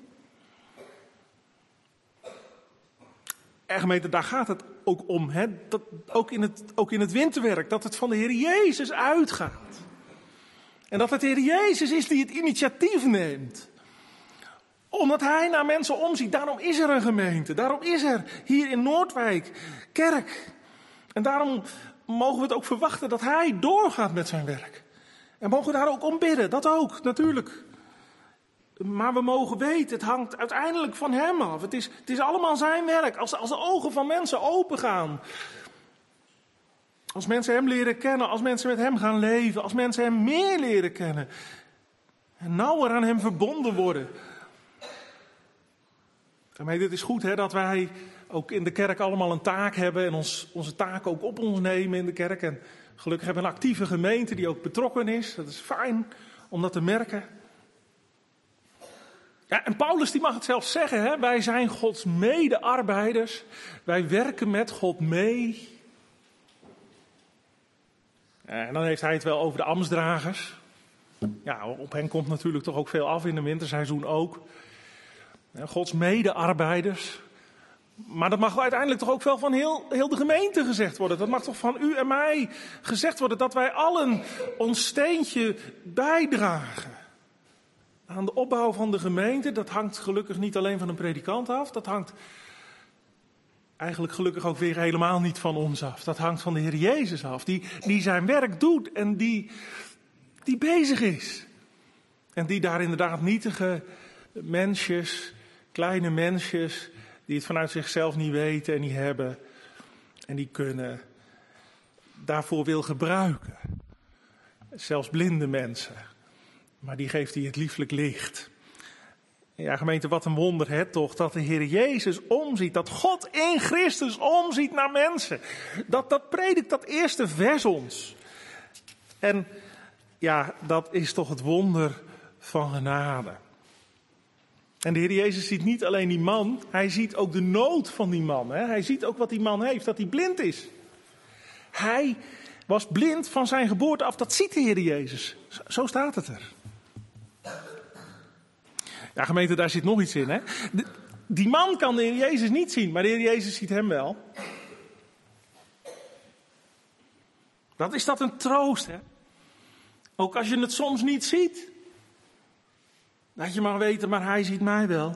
En gemeente, daar gaat het ook om. Dat, ook in het winterwerk, dat het van de Heer Jezus uitgaat. En dat het de Heer Jezus is die het initiatief neemt. Omdat hij naar mensen omziet. Daarom is er een gemeente. Daarom is er hier in Noordwijk kerk. En daarom mogen we het ook verwachten dat hij doorgaat met zijn werk. En mogen we daar ook om bidden. Dat ook, natuurlijk. Maar we mogen weten, het hangt uiteindelijk van hem af. Het is allemaal zijn werk. Als de ogen van mensen open gaan. Als mensen hem leren kennen, als mensen met hem gaan leven, als mensen hem meer leren kennen. En nauwer aan hem verbonden worden. En dit is goed dat wij ook in de kerk allemaal een taak hebben en onze taak ook op ons nemen in de kerk. En gelukkig hebben we een actieve gemeente die ook betrokken is. Dat is fijn om dat te merken. Ja, en Paulus die mag het zelfs zeggen, wij zijn Gods medearbeiders. Wij werken met God mee. En dan heeft hij het wel over de ambtsdragers. Ja, op hen komt natuurlijk toch ook veel af in het winterseizoen ook. Gods medearbeiders. Maar dat mag uiteindelijk toch ook wel van heel de gemeente gezegd worden. Dat mag toch van u en mij gezegd worden. Dat wij allen ons steentje bijdragen. Aan de opbouw van de gemeente. Dat hangt gelukkig niet alleen van een predikant af. Dat hangt eigenlijk gelukkig ook weer helemaal niet van ons af. Dat hangt van de Heer Jezus af. Die zijn werk doet en die bezig is. En die daar inderdaad nietige mensjes, kleine mensjes, die het vanuit zichzelf niet weten en niet hebben. En die kunnen daarvoor wil gebruiken. Zelfs blinde mensen. Maar die geeft hij het lieflijk licht. Ja, gemeente, wat een wonder toch, dat de Heer Jezus omziet. Dat God in Christus omziet naar mensen. Dat predikt dat eerste vers ons. En ja, dat is toch het wonder van genade. En de Heer Jezus ziet niet alleen die man, hij ziet ook de nood van die man. Hij ziet ook wat die man heeft, dat hij blind is. Hij was blind van zijn geboorte af, dat ziet de Heer Jezus. Zo staat het er. Ja, gemeente, daar zit nog iets in. Die man kan de Heer Jezus niet zien, maar de Heer Jezus ziet hem wel. Wat is dat een troost, Ook als je het soms niet ziet. Dat je mag weten, maar hij ziet mij wel.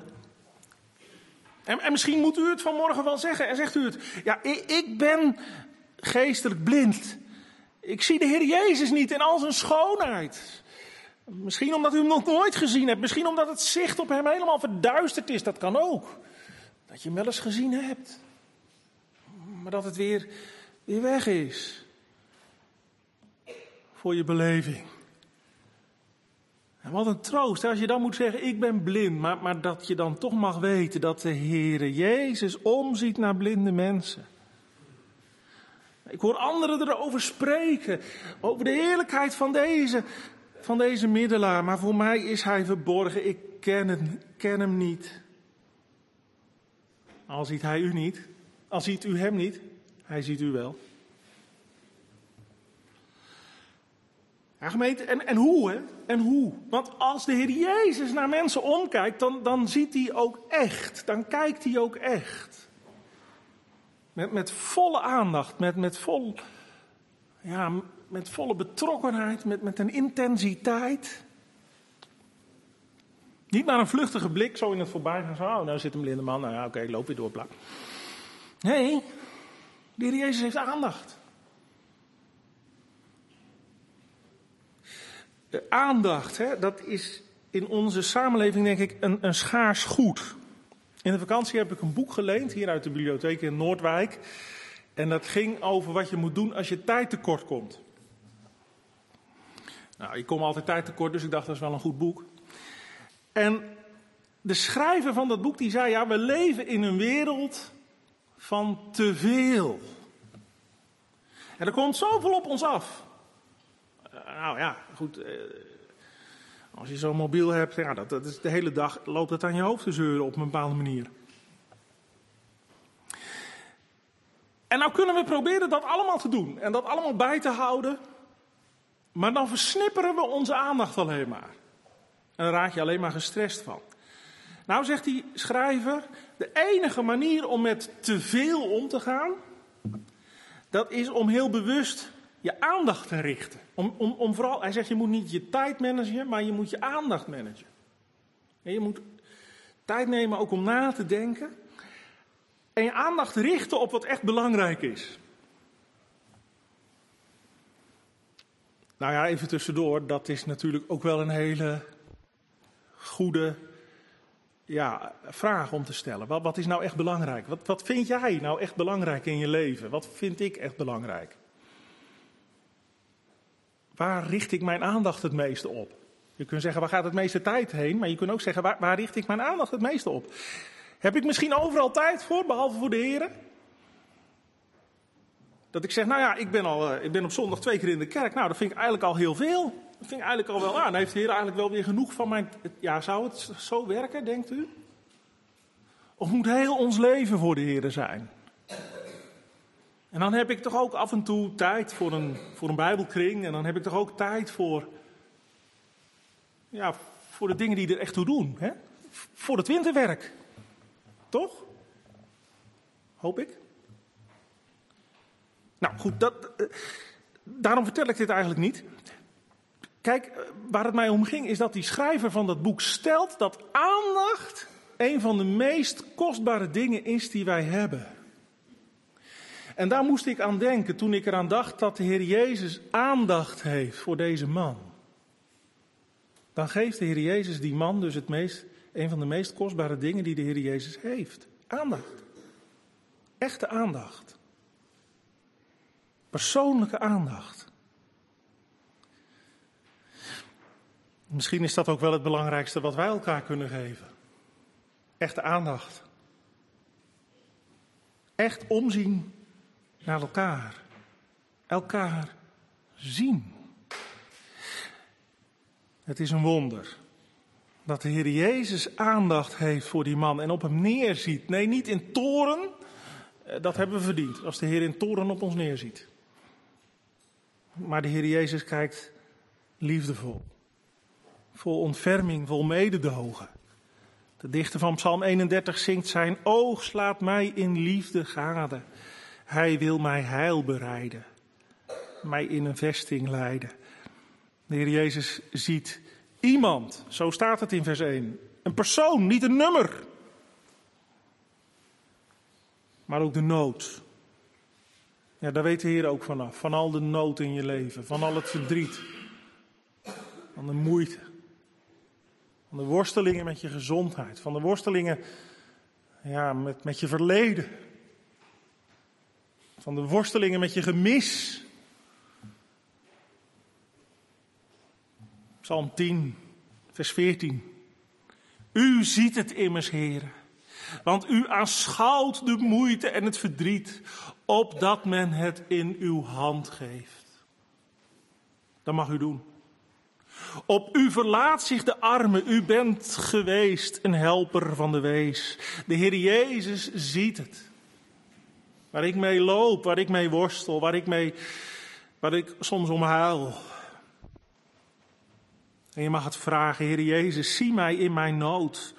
En misschien moet u het vanmorgen wel zeggen. En zegt u het. Ja, ik ben geestelijk blind. Ik zie de Heer Jezus niet in al zijn schoonheid. Misschien omdat u hem nog nooit gezien hebt. Misschien omdat het zicht op hem helemaal verduisterd is. Dat kan ook. Dat je hem wel eens gezien hebt. Maar dat het weer weg is. Voor je beleving. En wat een troost, als je dan moet zeggen, ik ben blind, maar dat je dan toch mag weten dat de Heere Jezus omziet naar blinde mensen. Ik hoor anderen erover spreken, over de heerlijkheid van deze middelaar, maar voor mij is hij verborgen, ik ken hem niet. Al ziet hij u niet, al ziet u hem niet, hij ziet u wel. Ja, gemeente, en hoe, hè? En hoe? Want als de Heer Jezus naar mensen omkijkt, dan ziet hij ook echt. Dan kijkt hij ook echt. Met volle aandacht, met volle betrokkenheid, met een intensiteit. Niet maar een vluchtige blik, zo in het voorbijgaan. Oh, nou zit een blinde man, nou ja, oké, ik loop weer door. Bla. Nee, de Heer Jezus heeft aandacht. De aandacht, hè, dat is in onze samenleving denk ik een schaars goed. In de vakantie heb ik een boek geleend, hier uit de bibliotheek in Noordwijk. En dat ging over wat je moet doen als je tijd tekort komt. Nou, ik kom altijd tijd tekort, dus ik dacht dat is wel een goed boek. En de schrijver van dat boek die zei, ja, we leven in een wereld van te veel. En er komt zoveel op ons af. Nou ja, goed. Als je zo'n mobiel hebt, ja, dat is de hele dag loopt het aan je hoofd te zeuren op een bepaalde manier. En nou kunnen we proberen dat allemaal te doen en dat allemaal bij te houden. Maar dan versnipperen we onze aandacht alleen maar. En dan raak je alleen maar gestrest van. Nou zegt die schrijver, de enige manier om met te veel om te gaan, dat is om heel bewust je aandacht te richten. Om vooral, hij zegt je moet niet je tijd managen, maar je moet je aandacht managen. En je moet tijd nemen ook om na te denken. En je aandacht richten op wat echt belangrijk is. Nou ja, even tussendoor, dat is natuurlijk ook wel een hele goede vraag om te stellen. Wat is nou echt belangrijk? Wat vind jij nou echt belangrijk in je leven? Wat vind ik echt belangrijk? Waar richt ik mijn aandacht het meeste op? Je kunt zeggen, waar gaat het meeste tijd heen? Maar je kunt ook zeggen, waar richt ik mijn aandacht het meeste op? Heb ik misschien overal tijd voor, behalve voor de Heer? Dat ik zeg, nou ja, ik ben op zondag 2 keer in de kerk. Nou, dat vind ik eigenlijk al heel veel. Dat vind ik eigenlijk al wel, dan heeft de Heer eigenlijk wel weer genoeg van mijn... Ja, zou het zo werken, denkt u? Of moet heel ons leven voor de Heer zijn? En dan heb ik toch ook af en toe tijd voor een bijbelkring. En dan heb ik toch ook tijd voor de dingen die er echt toe doen. Hè? Voor het winterwerk. Toch? Hoop ik. Nou goed, daarom vertel ik dit eigenlijk niet. Kijk, waar het mij om ging is dat die schrijver van dat boek stelt dat aandacht een van de meest kostbare dingen is die wij hebben. En daar moest ik aan denken toen ik eraan dacht dat de Heer Jezus aandacht heeft voor deze man. Dan geeft de Heer Jezus die man dus een van de meest kostbare dingen die de Heer Jezus heeft. Aandacht. Echte aandacht. Persoonlijke aandacht. Misschien is dat ook wel het belangrijkste wat wij elkaar kunnen geven. Echte aandacht. Echt omzien naar elkaar. Elkaar zien. Het is een wonder dat de Heer Jezus aandacht heeft voor die man en op hem neerziet. Nee, niet in toorn. Dat hebben we verdiend als de Heer in toorn op ons neerziet. Maar de Heer Jezus kijkt liefdevol. Vol ontferming, vol mededogen. De dichter van Psalm 31 zingt, zijn oog slaat mij in liefde gade. Hij wil mij heil bereiden. Mij in een vesting leiden. De Heer Jezus ziet iemand, zo staat het in vers 1. Een persoon, niet een nummer. Maar ook de nood. Ja, daar weet de Heer ook vanaf. Van al de nood in je leven. Van al het verdriet. Van de moeite. Van de worstelingen met je gezondheid. Van de worstelingen met je verleden. Van de worstelingen met je gemis. Psalm 10. Vers 14. U ziet het immers, Heere, want u aanschouwt de moeite en het verdriet, opdat men het in uw hand geeft. Dat mag u doen. Op u verlaat zich de arme, u bent geweest een helper van de wees. De Heer Jezus ziet het. Waar ik mee loop, waar ik mee worstel, waar ik soms om huil. En je mag het vragen, Heer Jezus, zie mij in mijn nood.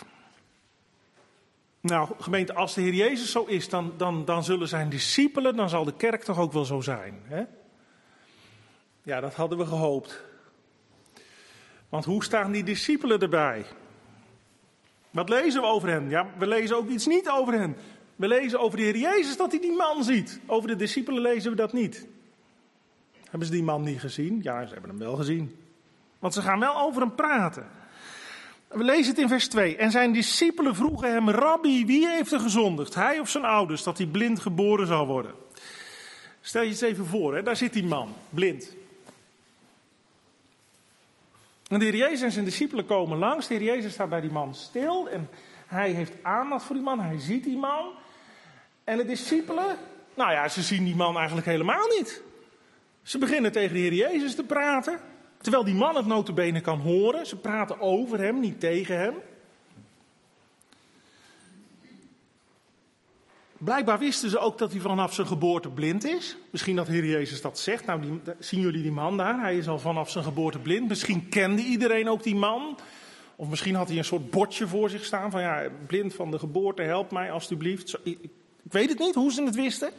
Nou, gemeente, als de Heer Jezus zo is, dan zullen zijn discipelen, dan zal de kerk toch ook wel zo zijn. Hè? Ja, dat hadden we gehoopt. Want hoe staan die discipelen erbij? Wat lezen we over hen? Ja, we lezen ook iets niet over hen. We lezen over de Heer Jezus dat hij die man ziet. Over de discipelen lezen we dat niet. Hebben ze die man niet gezien? Ja, ze hebben hem wel gezien. Want ze gaan wel over hem praten. We lezen het in vers 2. En zijn discipelen vroegen hem, Rabbi, wie heeft er gezondigd? Hij of zijn ouders, dat hij blind geboren zou worden? Stel je het even voor, hè? Daar zit die man, blind. En de Heer Jezus en zijn discipelen komen langs. De Heer Jezus staat bij die man stil. En hij heeft aandacht voor die man. Hij ziet die man. En de discipelen, nou ja, ze zien die man eigenlijk helemaal niet. Ze beginnen tegen de Heer Jezus te praten. Terwijl die man het nota bene kan horen. Ze praten over hem, niet tegen hem. Blijkbaar wisten ze ook dat hij vanaf zijn geboorte blind is. Misschien dat de Heer Jezus dat zegt. Nou, zien jullie die man daar? Hij is al vanaf zijn geboorte blind. Misschien kende iedereen ook die man. Of misschien had hij een soort bordje voor zich staan. Van ja, blind van de geboorte, help mij alstublieft. Ik weet het niet, hoe ze het wisten.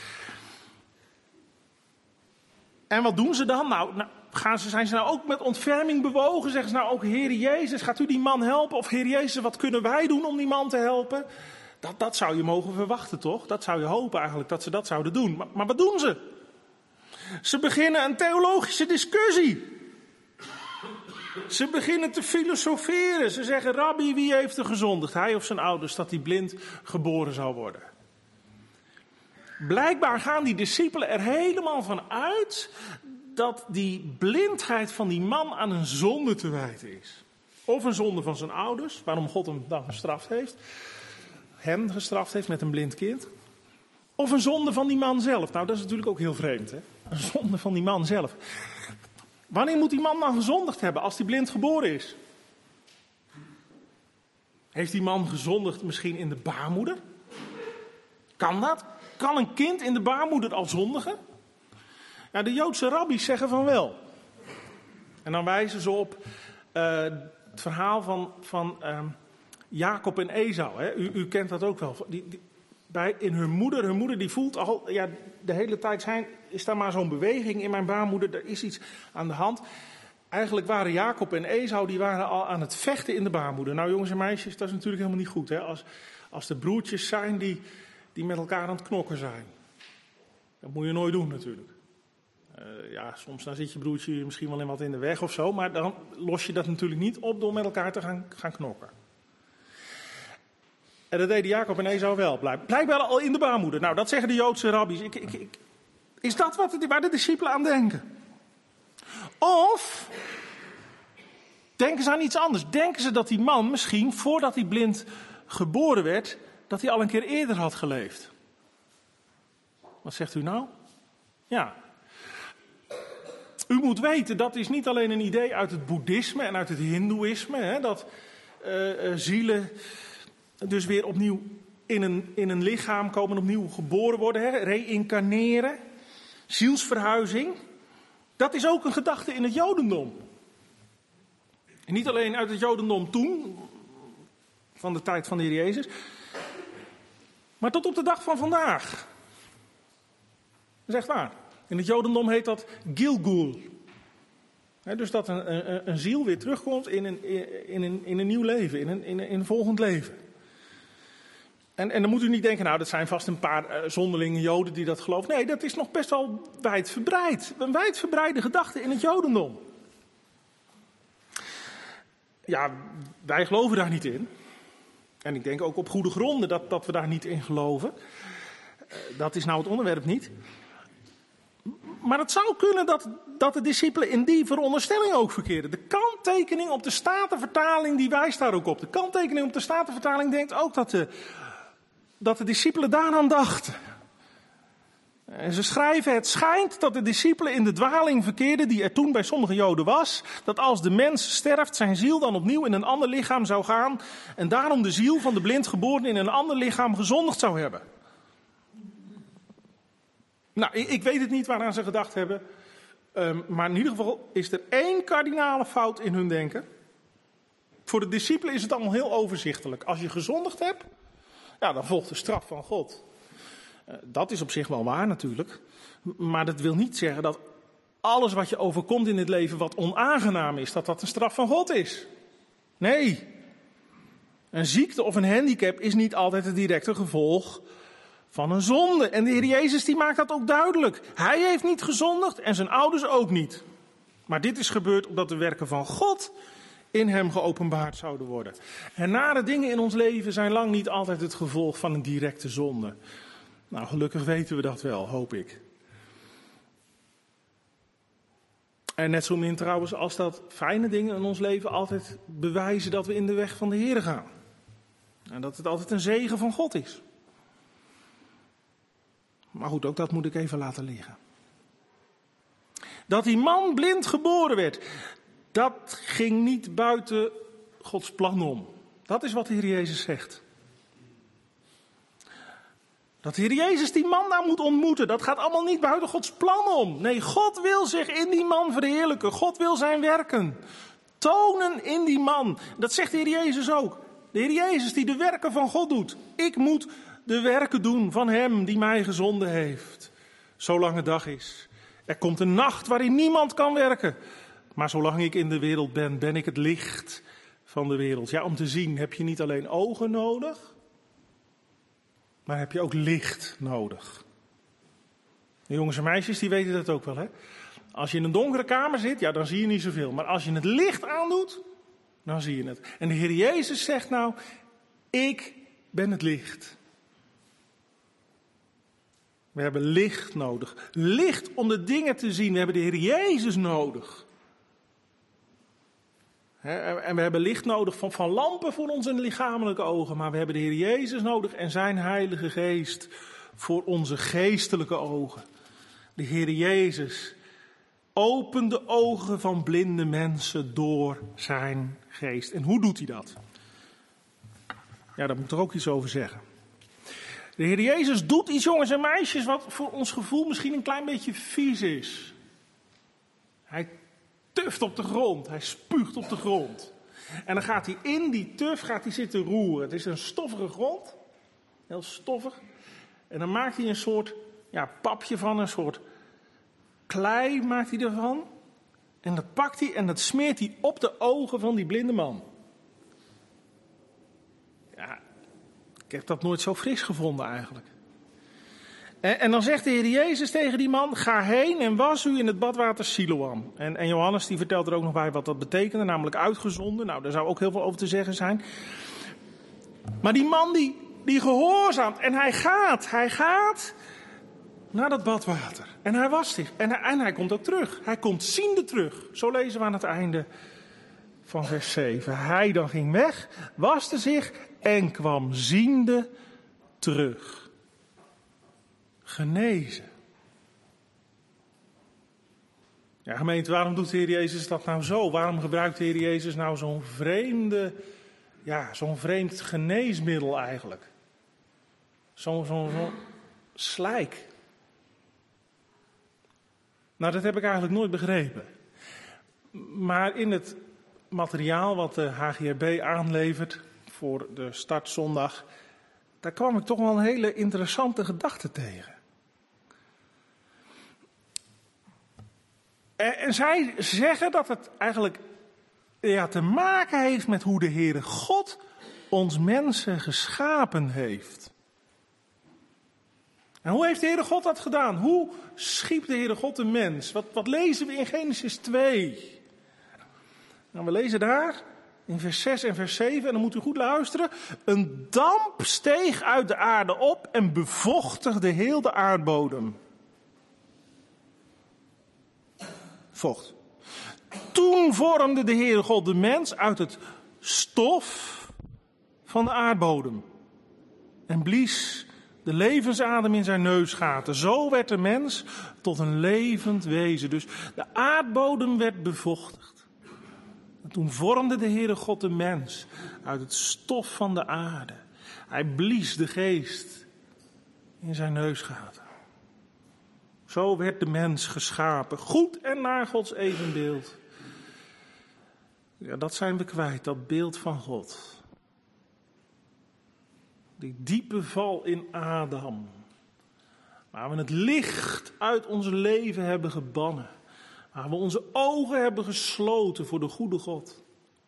En wat doen ze dan? Nou zijn ze nou ook met ontferming bewogen? Zeggen ze nou ook, Heer Jezus, gaat u die man helpen? Of Heer Jezus, wat kunnen wij doen om die man te helpen? Dat zou je mogen verwachten, toch? Dat zou je hopen eigenlijk, dat ze dat zouden doen. Maar wat doen ze? Ze beginnen een theologische discussie. Ze beginnen te filosoferen. Ze zeggen, Rabbi, wie heeft er gezondigd? Hij of zijn ouders, dat hij blind geboren zou worden? Blijkbaar gaan die discipelen er helemaal van uit dat die blindheid van die man aan een zonde te wijten is. Of een zonde van zijn ouders, waarom God hem dan gestraft heeft. Hem gestraft heeft met een blind kind. Of een zonde van die man zelf. Nou, dat is natuurlijk ook heel vreemd, hè? Een zonde van die man zelf. Wanneer moet die man dan gezondigd hebben als hij blind geboren is? Heeft die man gezondigd misschien in de baarmoeder? Kan dat? Kan een kind in de baarmoeder al zondigen? Ja, de Joodse rabbies zeggen van wel. En dan wijzen ze op het verhaal van Jacob en Esau. Hè? U kent dat ook wel. In hun moeder die voelt al, ja, de hele tijd is daar maar zo'n beweging in mijn baarmoeder. Er is iets aan de hand. Eigenlijk waren Jacob en Esau, die waren al aan het vechten in de baarmoeder. Nou jongens en meisjes, dat is natuurlijk helemaal niet goed. Hè? Als er broertjes zijn die met elkaar aan het knokken zijn. Dat moet je nooit doen natuurlijk. Ja, soms dan zit je broertje misschien wel in wat in de weg of zo. Maar dan los je dat natuurlijk niet op door met elkaar te gaan knokken. En dat deden Jacob en Esau wel. Blijkbaar al in de baarmoeder. Nou, dat zeggen de Joodse rabbies. Is dat waar de discipelen aan denken? Of denken ze aan iets anders? Denken ze dat die man misschien, voordat hij blind geboren werd, dat hij al een keer eerder had geleefd? Wat zegt u nou? Ja. U moet weten, dat is niet alleen een idee uit het boeddhisme en uit het hindoeïsme. Hè, dat zielen dus weer opnieuw in een lichaam komen, opnieuw geboren worden. Hè, reïncarneren. Zielsverhuizing. Dat is ook een gedachte in het Jodendom. En niet alleen uit het Jodendom toen, van de tijd van de Heer Jezus, maar tot op de dag van vandaag. Dat is echt waar. In het Jodendom heet dat Gilgul. Dus dat een ziel weer terugkomt in een nieuw leven, in een volgend leven. En dan moet u niet denken, nou dat zijn vast een paar zonderlinge Joden die dat geloven. Nee, dat is nog best wel wijdverbreid. Een wijdverbreide gedachte in het Jodendom. Ja, wij geloven daar niet in. En ik denk ook op goede gronden dat we daar niet in geloven. Dat is nou het onderwerp niet. Maar het zou kunnen dat de discipelen in die veronderstelling ook verkeerden. De kanttekening op de Statenvertaling die wijst daar ook op. De kanttekening op de Statenvertaling denkt ook dat de discipelen daaraan dachten. En ze schrijven, het schijnt dat de discipelen in de dwaling verkeerden die er toen bij sommige Joden was. Dat als de mens sterft, zijn ziel dan opnieuw in een ander lichaam zou gaan. En daarom de ziel van de blindgeborene in een ander lichaam gezondigd zou hebben. Nou, ik weet het niet waaraan ze gedacht hebben. Maar in ieder geval is er één kardinale fout in hun denken. Voor de discipelen is het allemaal heel overzichtelijk. Als je gezondigd hebt, ja, dan volgt de straf van God. Dat is op zich wel waar natuurlijk. Maar dat wil niet zeggen dat alles wat je overkomt in het leven wat onaangenaam is, dat een straf van God is. Nee. Een ziekte of een handicap is niet altijd het directe gevolg van een zonde. En de Heer Jezus die maakt dat ook duidelijk. Hij heeft niet gezondigd en zijn ouders ook niet. Maar dit is gebeurd omdat de werken van God in hem geopenbaard zouden worden. En nare dingen in ons leven zijn lang niet altijd het gevolg van een directe zonde. Nou, gelukkig weten we dat wel, hoop ik. En net zo min trouwens als dat fijne dingen in ons leven altijd bewijzen dat we in de weg van de Heer gaan. En dat het altijd een zegen van God is. Maar goed, ook dat moet ik even laten liggen. Dat die man blind geboren werd, dat ging niet buiten Gods plan om. Dat is wat de Heer Jezus zegt. Dat de Heer Jezus die man nou moet ontmoeten, dat gaat allemaal niet buiten Gods plan om. Nee, God wil zich in die man verheerlijken. God wil zijn werken tonen in die man. Dat zegt de Heer Jezus ook. De Heer Jezus die de werken van God doet. Ik moet de werken doen van hem die mij gezonden heeft. Zolang het dag is. Er komt een nacht waarin niemand kan werken. Maar zolang ik in de wereld ben, ben ik het licht van de wereld. Ja, om te zien heb je niet alleen ogen nodig, maar heb je ook licht nodig. De jongens en meisjes die weten dat ook wel, hè. Als je in een donkere kamer zit, ja, dan zie je niet zoveel. Maar als je het licht aandoet, dan zie je het. En de Heer Jezus zegt nou, ik ben het licht. We hebben licht nodig. Licht om de dingen te zien. We hebben de Heer Jezus nodig. En we hebben licht nodig van lampen voor onze lichamelijke ogen. Maar we hebben de Heer Jezus nodig en zijn Heilige Geest voor onze geestelijke ogen. De Heer Jezus opent de ogen van blinde mensen door zijn geest. En hoe doet hij dat? Ja, daar moet ik er ook iets over zeggen. De Heer Jezus doet iets, jongens en meisjes, wat voor ons gevoel misschien een klein beetje vies is. Hij tuft op de grond, hij spuugt op de grond. En dan gaat hij in die tuf zitten roeren. Het is een stoffige grond, heel stoffig. En dan maakt hij een soort papje van, een soort klei maakt hij ervan. En dat pakt hij en dat smeert hij op de ogen van die blinde man. Ja, ik heb dat nooit zo fris gevonden eigenlijk. En dan zegt de Heer Jezus tegen die man, ga heen en was u in het badwater Siloam. En Johannes die vertelt er ook nog bij wat dat betekende, namelijk uitgezonden. Nou, daar zou ook heel veel over te zeggen zijn. Maar die man die gehoorzaamt en hij gaat naar dat badwater. En hij wast zich en hij komt ook terug. Hij komt ziende terug. Zo lezen we aan het einde van vers 7. Hij dan ging weg, waste zich en kwam ziende terug. Genezen. Ja, gemeente, waarom doet de Heer Jezus dat nou zo? Waarom gebruikt de Heer Jezus nou zo'n vreemd geneesmiddel eigenlijk? Zo'n slijk. Nou, dat heb ik eigenlijk nooit begrepen. Maar in het materiaal wat de HGRB aanlevert voor de startzondag, daar kwam ik toch wel een hele interessante gedachte tegen. En zij zeggen dat het eigenlijk te maken heeft met hoe de Heere God ons mensen geschapen heeft. En hoe heeft de Heere God dat gedaan? Hoe schiep de Heere God de mens? Wat lezen we in Genesis 2? Nou, we lezen daar in vers 6 en vers 7, en dan moet u goed luisteren. Een damp steeg uit de aarde op en bevochtigde heel de aardbodem. vocht. Toen vormde de Heere God de mens uit het stof van de aardbodem en blies de levensadem in zijn neusgaten. Zo werd de mens tot een levend wezen. Dus de aardbodem werd bevochtigd. En toen vormde de Heere God de mens uit het stof van de aarde. Hij blies de geest in zijn neusgaten. Zo werd de mens geschapen, goed en naar Gods evenbeeld. Ja, dat zijn we kwijt, dat beeld van God. Die diepe val in Adam. Waar we het licht uit ons leven hebben gebannen. Waar we onze ogen hebben gesloten voor de goede God.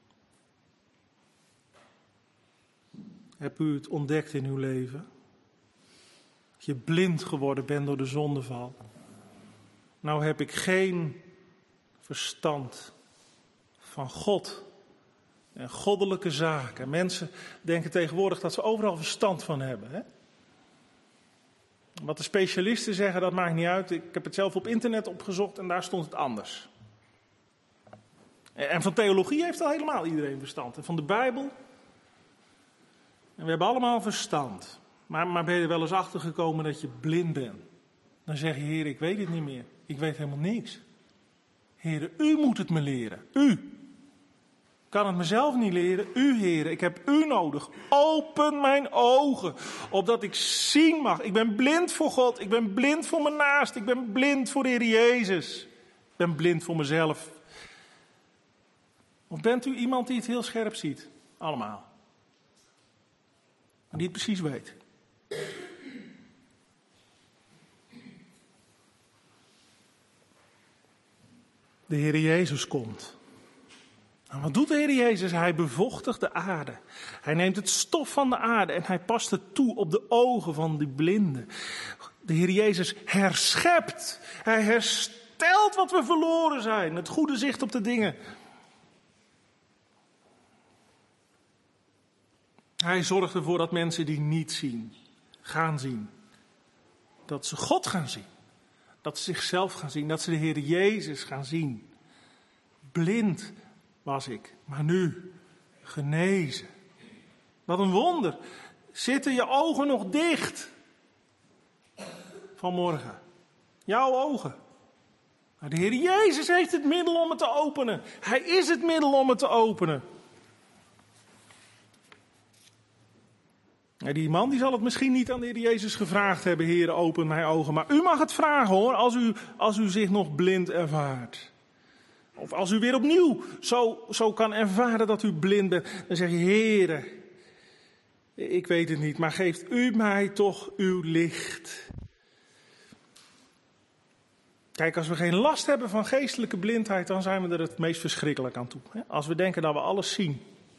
Hebt u het ontdekt in uw leven? Dat je blind geworden bent door de zondeval. Nou heb ik geen verstand van God en goddelijke zaken. Mensen denken tegenwoordig dat ze overal verstand van hebben. Hè? Wat de specialisten zeggen, dat maakt niet uit. Ik heb het zelf op internet opgezocht en daar stond het anders. En van theologie heeft al helemaal iedereen verstand. En van de Bijbel. En we hebben allemaal verstand. Maar ben je er wel eens achter gekomen dat je blind bent? Dan zeg je, Heer, ik weet het niet meer. Ik weet helemaal niks. Heer, u moet het me leren. U. Ik kan het mezelf niet leren. U, Heer, ik heb u nodig. Open mijn ogen, opdat ik zien mag. Ik ben blind voor God. Ik ben blind voor mijn naast. Ik ben blind voor de Heer Jezus. Ik ben blind voor mezelf. Of bent u iemand die het heel scherp ziet? Allemaal. En die het precies weet. De Heer Jezus komt. En wat doet de Heer Jezus? Hij bevochtigt de aarde. Hij neemt het stof van de aarde en hij past het toe op de ogen van die blinden. De Heer Jezus herschept. Hij herstelt wat we verloren zijn. Het goede zicht op de dingen. Hij zorgt ervoor dat mensen die niet zien, gaan zien. Dat ze God gaan zien. Dat ze zichzelf gaan zien. Dat ze de Heer Jezus gaan zien. Blind was ik, maar nu genezen. Wat een wonder. Zitten je ogen nog dicht? Vanmorgen. Jouw ogen. Maar de Heer Jezus heeft het middel om het te openen. Hij is het middel om het te openen. En die man die zal het misschien niet aan de Heer Jezus gevraagd hebben. Heer, open mijn ogen. Maar u mag het vragen hoor, als u zich nog blind ervaart. Of als u weer opnieuw zo kan ervaren dat u blind bent. Dan zeg je, Heer, ik weet het niet, maar geeft u mij toch uw licht. Kijk, als we geen last hebben van geestelijke blindheid, dan zijn we er het meest verschrikkelijk aan toe. Als we denken dat we alles zien.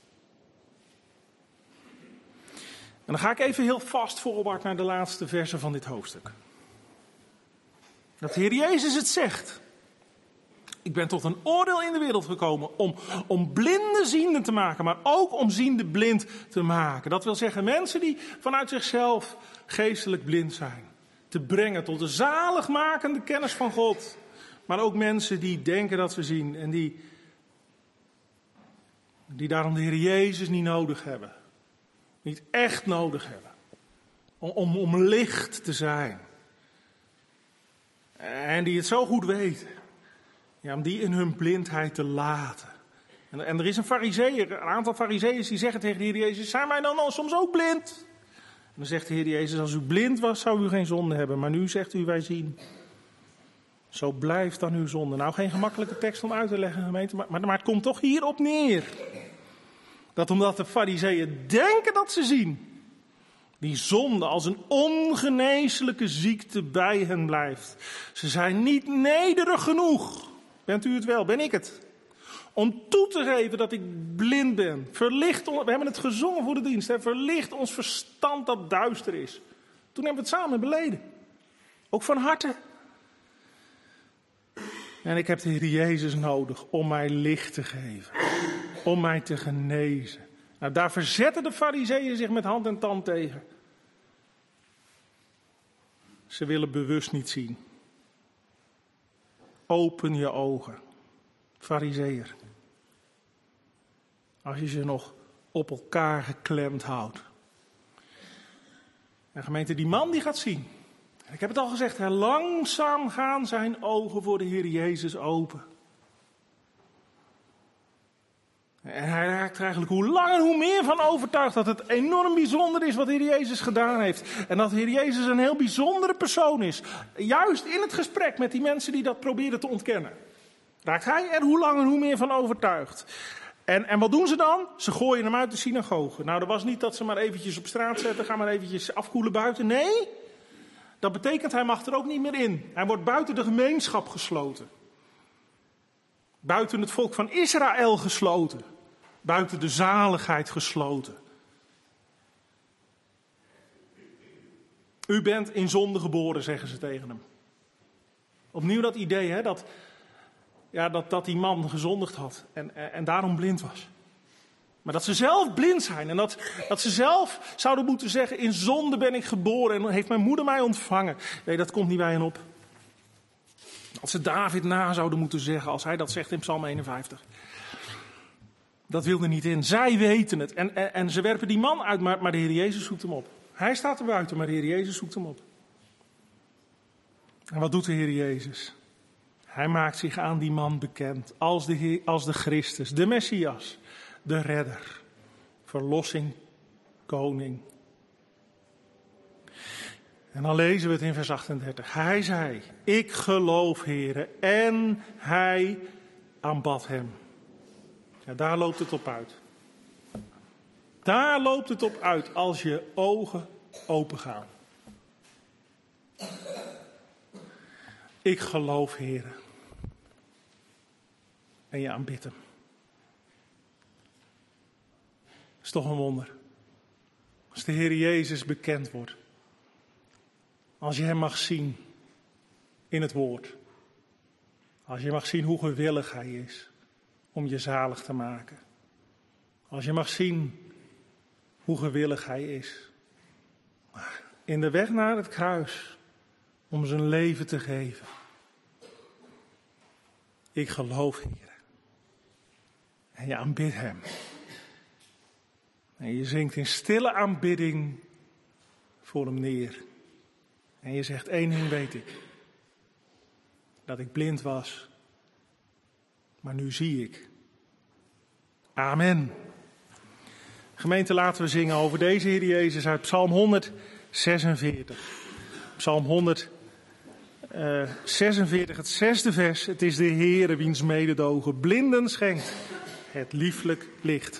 En dan ga ik even heel vast voorwaarts naar de laatste versen van dit hoofdstuk. Dat de Heer Jezus het zegt. Ik ben tot een oordeel in de wereld gekomen om blinden ziende te maken, maar ook om ziende blind te maken. Dat wil zeggen mensen die vanuit zichzelf geestelijk blind zijn. Te brengen tot de zaligmakende kennis van God. Maar ook mensen die denken dat ze zien en die daarom de Heer Jezus niet nodig hebben. Niet echt nodig hebben. Om licht te zijn. En die het zo goed weten. Ja, om die in hun blindheid te laten. En er is een aantal farizeeërs die zeggen tegen de Heer Jezus, zijn wij dan soms ook blind? En dan zegt de Heer Jezus, als u blind was, zou u geen zonde hebben. Maar nu zegt u, wij zien. Zo blijft dan uw zonde. Nou, geen gemakkelijke tekst om uit te leggen, gemeente, maar het komt toch hierop neer. Dat omdat de farizeeën denken dat ze zien, die zonde als een ongeneeslijke ziekte bij hen blijft. Ze zijn niet nederig genoeg. Bent u het wel? Ben ik het? Om toe te geven dat ik blind ben. We hebben het gezongen voor de dienst. Verlicht ons verstand dat duister is. Toen hebben we het samen beleden. Ook van harte. En ik heb de Heer Jezus nodig om mij licht te geven. Om mij te genezen. Nou, daar verzetten de farizeeën zich met hand en tand tegen. Ze willen bewust niet zien. Open je ogen. Farizeeër. Als je ze nog op elkaar geklemd houdt. En gemeente, die man die gaat zien. Ik heb het al gezegd, langzaam gaan zijn ogen voor de Heer Jezus open. En hij raakt er eigenlijk hoe langer hoe meer van overtuigd dat het enorm bijzonder is wat de Heer Jezus gedaan heeft. En dat de Heer Jezus een heel bijzondere persoon is. Juist in het gesprek met die mensen die dat proberen te ontkennen. Raakt hij er hoe langer hoe meer van overtuigd. En wat doen ze dan? Ze gooien hem uit de synagoge. Nou, dat was niet dat ze maar eventjes op straat zetten, ga maar eventjes afkoelen buiten. Nee, dat betekent hij mag er ook niet meer in. Hij wordt buiten de gemeenschap gesloten. Buiten het volk van Israël gesloten. Buiten de zaligheid gesloten. U bent in zonde geboren, zeggen ze tegen hem. Opnieuw dat idee, hè, dat die man gezondigd had en daarom blind was. Maar dat ze zelf blind zijn en dat ze zelf zouden moeten zeggen, in zonde ben ik geboren en heeft mijn moeder mij ontvangen. Nee, dat komt niet bij hen op. Dat ze David na zouden moeten zeggen als hij dat zegt in Psalm 51. Dat wilde niet in. Zij weten het. En ze werpen die man uit, maar de Heer Jezus zoekt hem op. Hij staat er buiten, maar de Heer Jezus zoekt hem op. En wat doet de Heer Jezus? Hij maakt zich aan die man bekend als de Christus, de Messias, de redder, verlossing, koning. En dan lezen we het in vers 38. Hij zei, ik geloof, Heere, en hij aanbad hem. Ja, daar loopt het op uit. Daar loopt het op uit als je ogen open gaan. Ik geloof, Heere. En je aanbidt hem. Dat is toch een wonder. Als de Heer Jezus bekend wordt. Als je hem mag zien in het woord. Als je mag zien hoe gewillig hij is om je zalig te maken. Als je mag zien hoe gewillig hij is. In de weg naar het kruis om zijn leven te geven. Ik geloof, Heer. En je aanbidt hem. En je zinkt in stille aanbidding voor hem neer. En je zegt, één ding weet ik. Dat ik blind was. Maar nu zie ik. Amen. Gemeente, laten we zingen over deze Heer Jezus uit Psalm 146. Psalm 146, het 6e vers. Het is de Heere wiens mededogen blinden schenkt. Het lieflijk licht.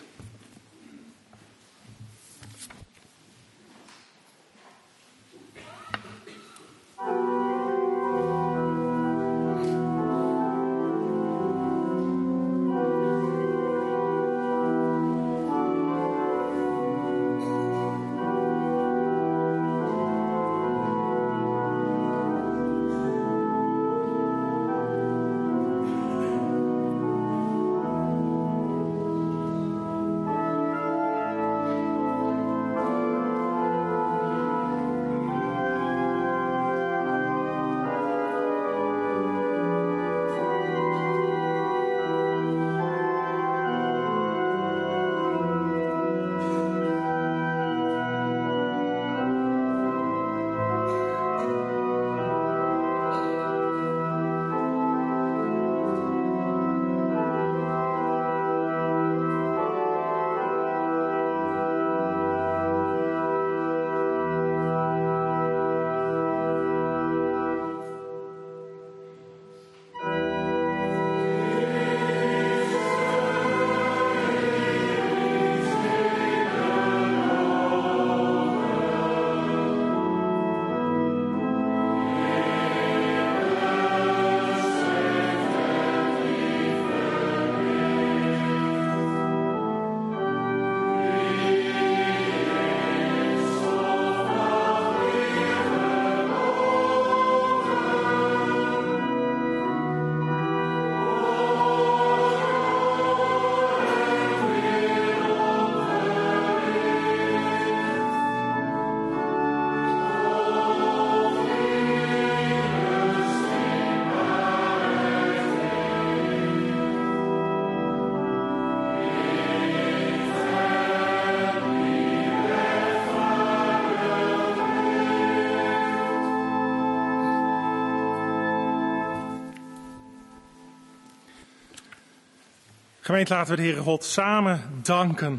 Gemeente, laten we de Heere God samen danken.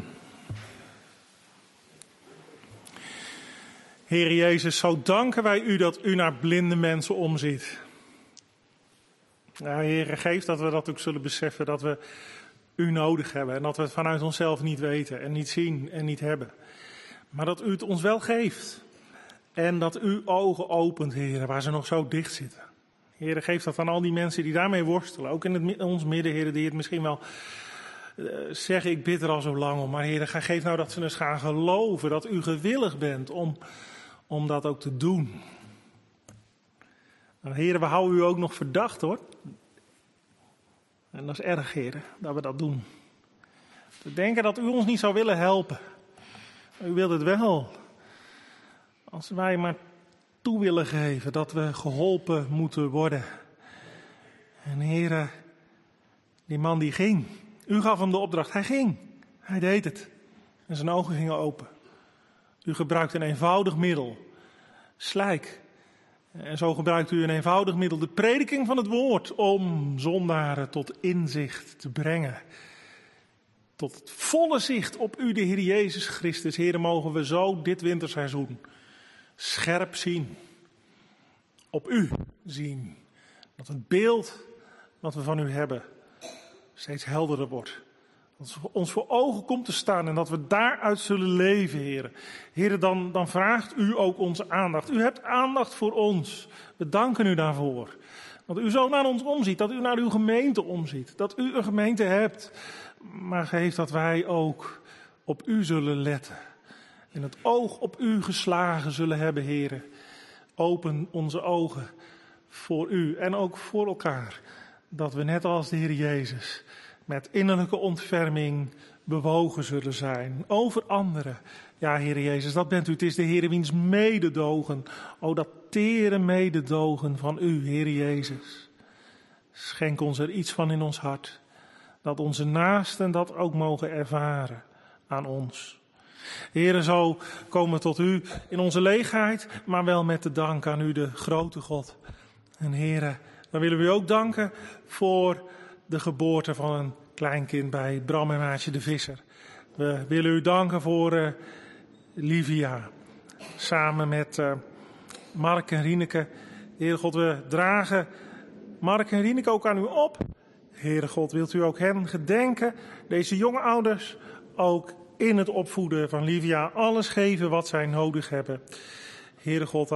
Heere Jezus, zo danken wij u dat u naar blinde mensen omziet. Ja, Heere, geef dat we dat ook zullen beseffen, dat we u nodig hebben. En dat we het vanuit onszelf niet weten en niet zien en niet hebben. Maar dat u het ons wel geeft. En dat u ogen opent, Heere, waar ze nog zo dicht zitten. Heere, geef dat aan al die mensen die daarmee worstelen. Ook in ons midden, Heere, die het misschien wel zeggen, ik bid er al zo lang om. Maar Heere, geef nou dat ze eens gaan geloven dat u gewillig bent om dat ook te doen. Nou, Heere, we houden u ook nog verdacht, hoor. En dat is erg, Heere, dat we dat doen. We denken dat u ons niet zou willen helpen. U wilt het wel. Als wij maar toe willen geven dat we geholpen moeten worden. En Heere, die man die ging. U gaf hem de opdracht. Hij ging. Hij deed het. En zijn ogen gingen open. U gebruikt een eenvoudig middel. Slijk. En zo gebruikt u een eenvoudig middel. De prediking van het woord. Om zondaren tot inzicht te brengen. Tot het volle zicht op u, de Heer Jezus Christus. Heere, mogen we zo dit winterseizoen scherp zien. Op u zien. Dat het beeld wat we van u hebben steeds helderder wordt. Dat het ons voor ogen komt te staan en dat we daaruit zullen leven, Heere. Heere, dan vraagt u ook onze aandacht. U hebt aandacht voor ons. We danken u daarvoor. Dat u zo naar ons omziet, dat u naar uw gemeente omziet. Dat u een gemeente hebt. Maar geef dat wij ook op u zullen letten. En het oog op u geslagen zullen hebben, Heere. Open onze ogen voor u en ook voor elkaar. Dat we net als de Heer Jezus met innerlijke ontferming bewogen zullen zijn. Over anderen. Ja, Heer Jezus, dat bent u. Het is de Heer wiens mededogen. O, dat tere mededogen van u, Heer Jezus. Schenk ons er iets van in ons hart. Dat onze naasten dat ook mogen ervaren aan ons. Heere, zo komen we tot u in onze leegheid, maar wel met de dank aan u, de grote God. En Heere, dan willen we u ook danken voor de geboorte van een kleinkind bij Bram en Maatje de Visser. We willen u danken voor Livia, samen met Mark en Rieneke. Heere God, we dragen Mark en Rieneke ook aan u op. Heere God, wilt u ook hen gedenken, deze jonge ouders, ook in het opvoeden van Livia, alles geven wat zij nodig hebben. Heere God,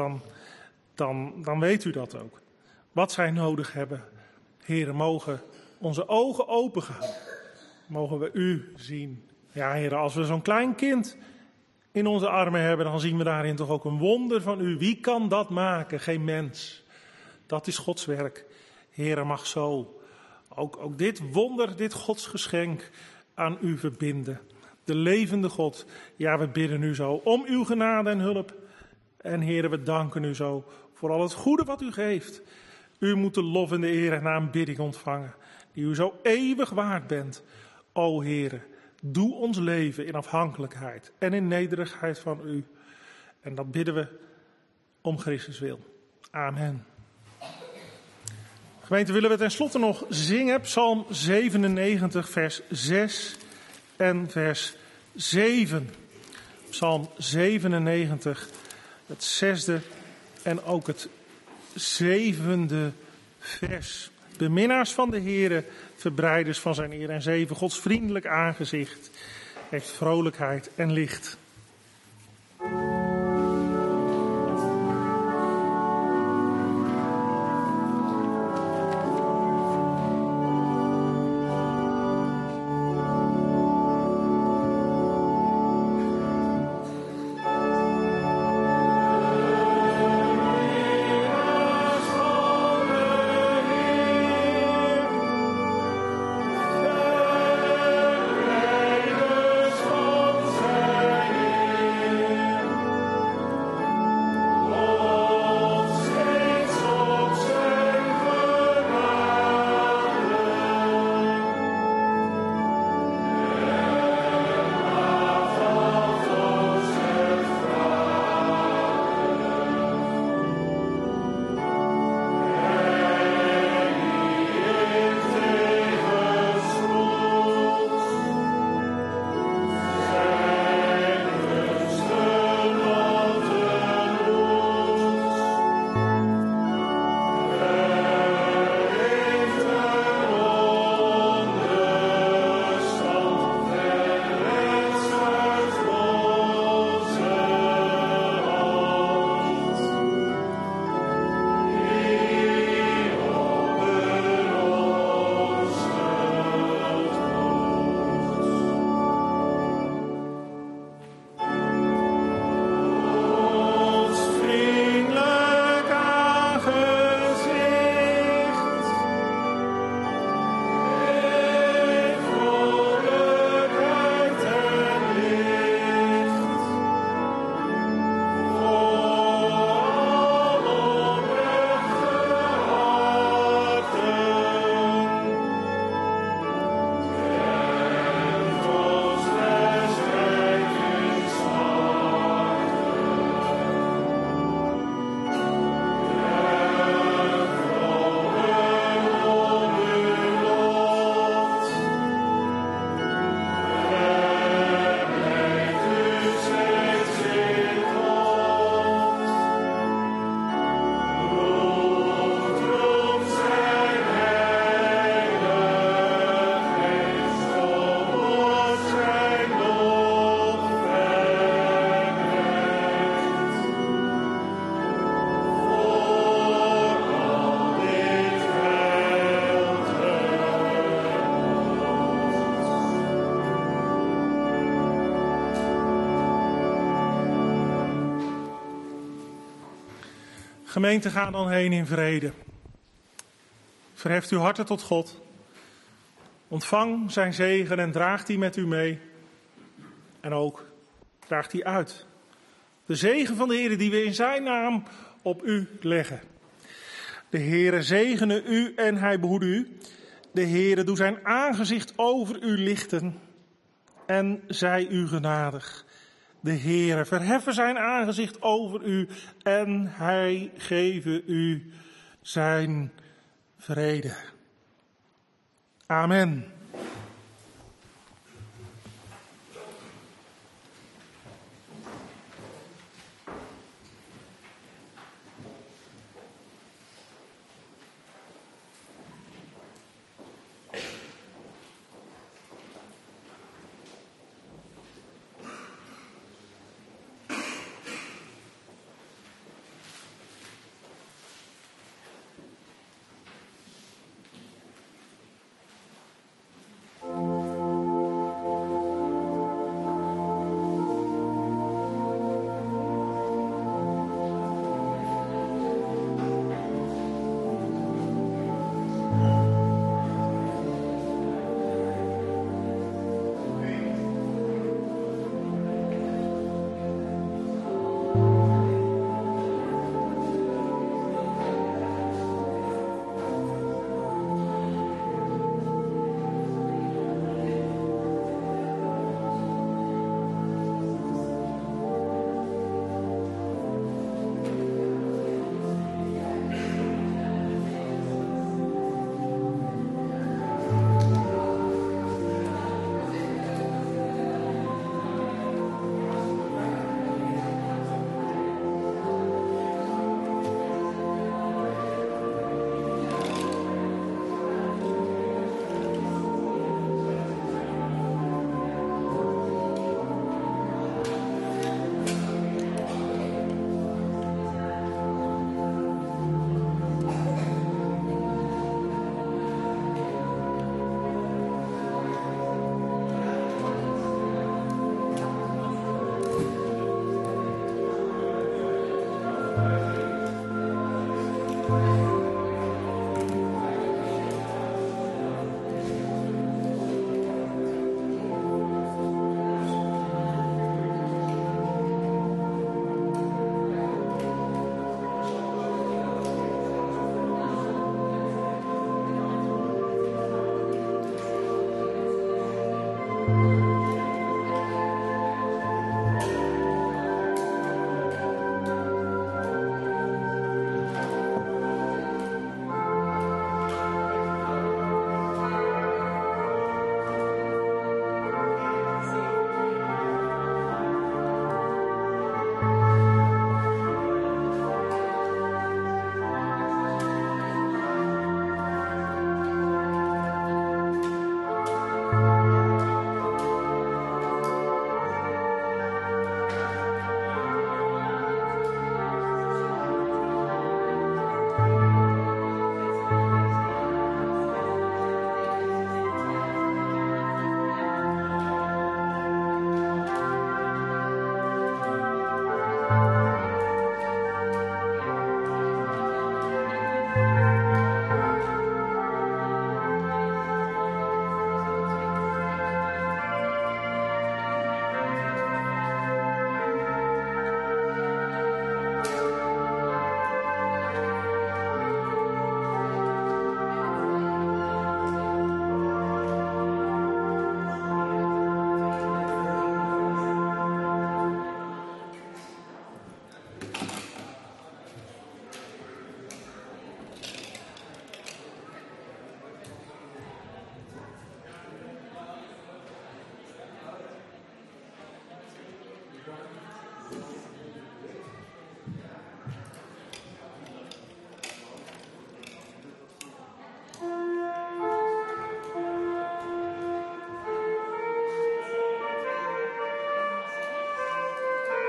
dan weet u dat ook. Wat zij nodig hebben. Heere, mogen onze ogen open gaan. Mogen we u zien. Ja, Heere, als we zo'n klein kind in onze armen hebben, dan zien we daarin toch ook een wonder van u. Wie kan dat maken? Geen mens. Dat is Gods werk. Heere, mag zo ook dit wonder, dit godsgeschenk aan u verbinden. De levende God. Ja, we bidden u zo om uw genade en hulp. En Heere, we danken u zo voor al het goede wat u geeft. U moet de lof en de eer en aanbidding ontvangen, die u zo eeuwig waard bent. O Heere, doe ons leven in afhankelijkheid en in nederigheid van u. En dat bidden we om Christus wil. Amen. Gemeente, willen we tenslotte nog zingen, Psalm 97, vers 6 en vers 7. Psalm 97, het 6e en ook het 7e vers. Beminnaars van de Heere, verbreiders van zijn eer en zeven. Gods vriendelijk aangezicht heeft vrolijkheid en licht. Amen. Gemeente, ga dan heen in vrede. Verheft uw harten tot God. Ontvang zijn zegen en draagt die met u mee. En ook draagt die uit. De zegen van de Heer die we in zijn naam op u leggen. De Heere zegene u en hij behoede u. De Heere doe zijn aangezicht over u lichten en zij u genadig. De Heere verheffen zijn aangezicht over u en hij geven u zijn vrede. Amen.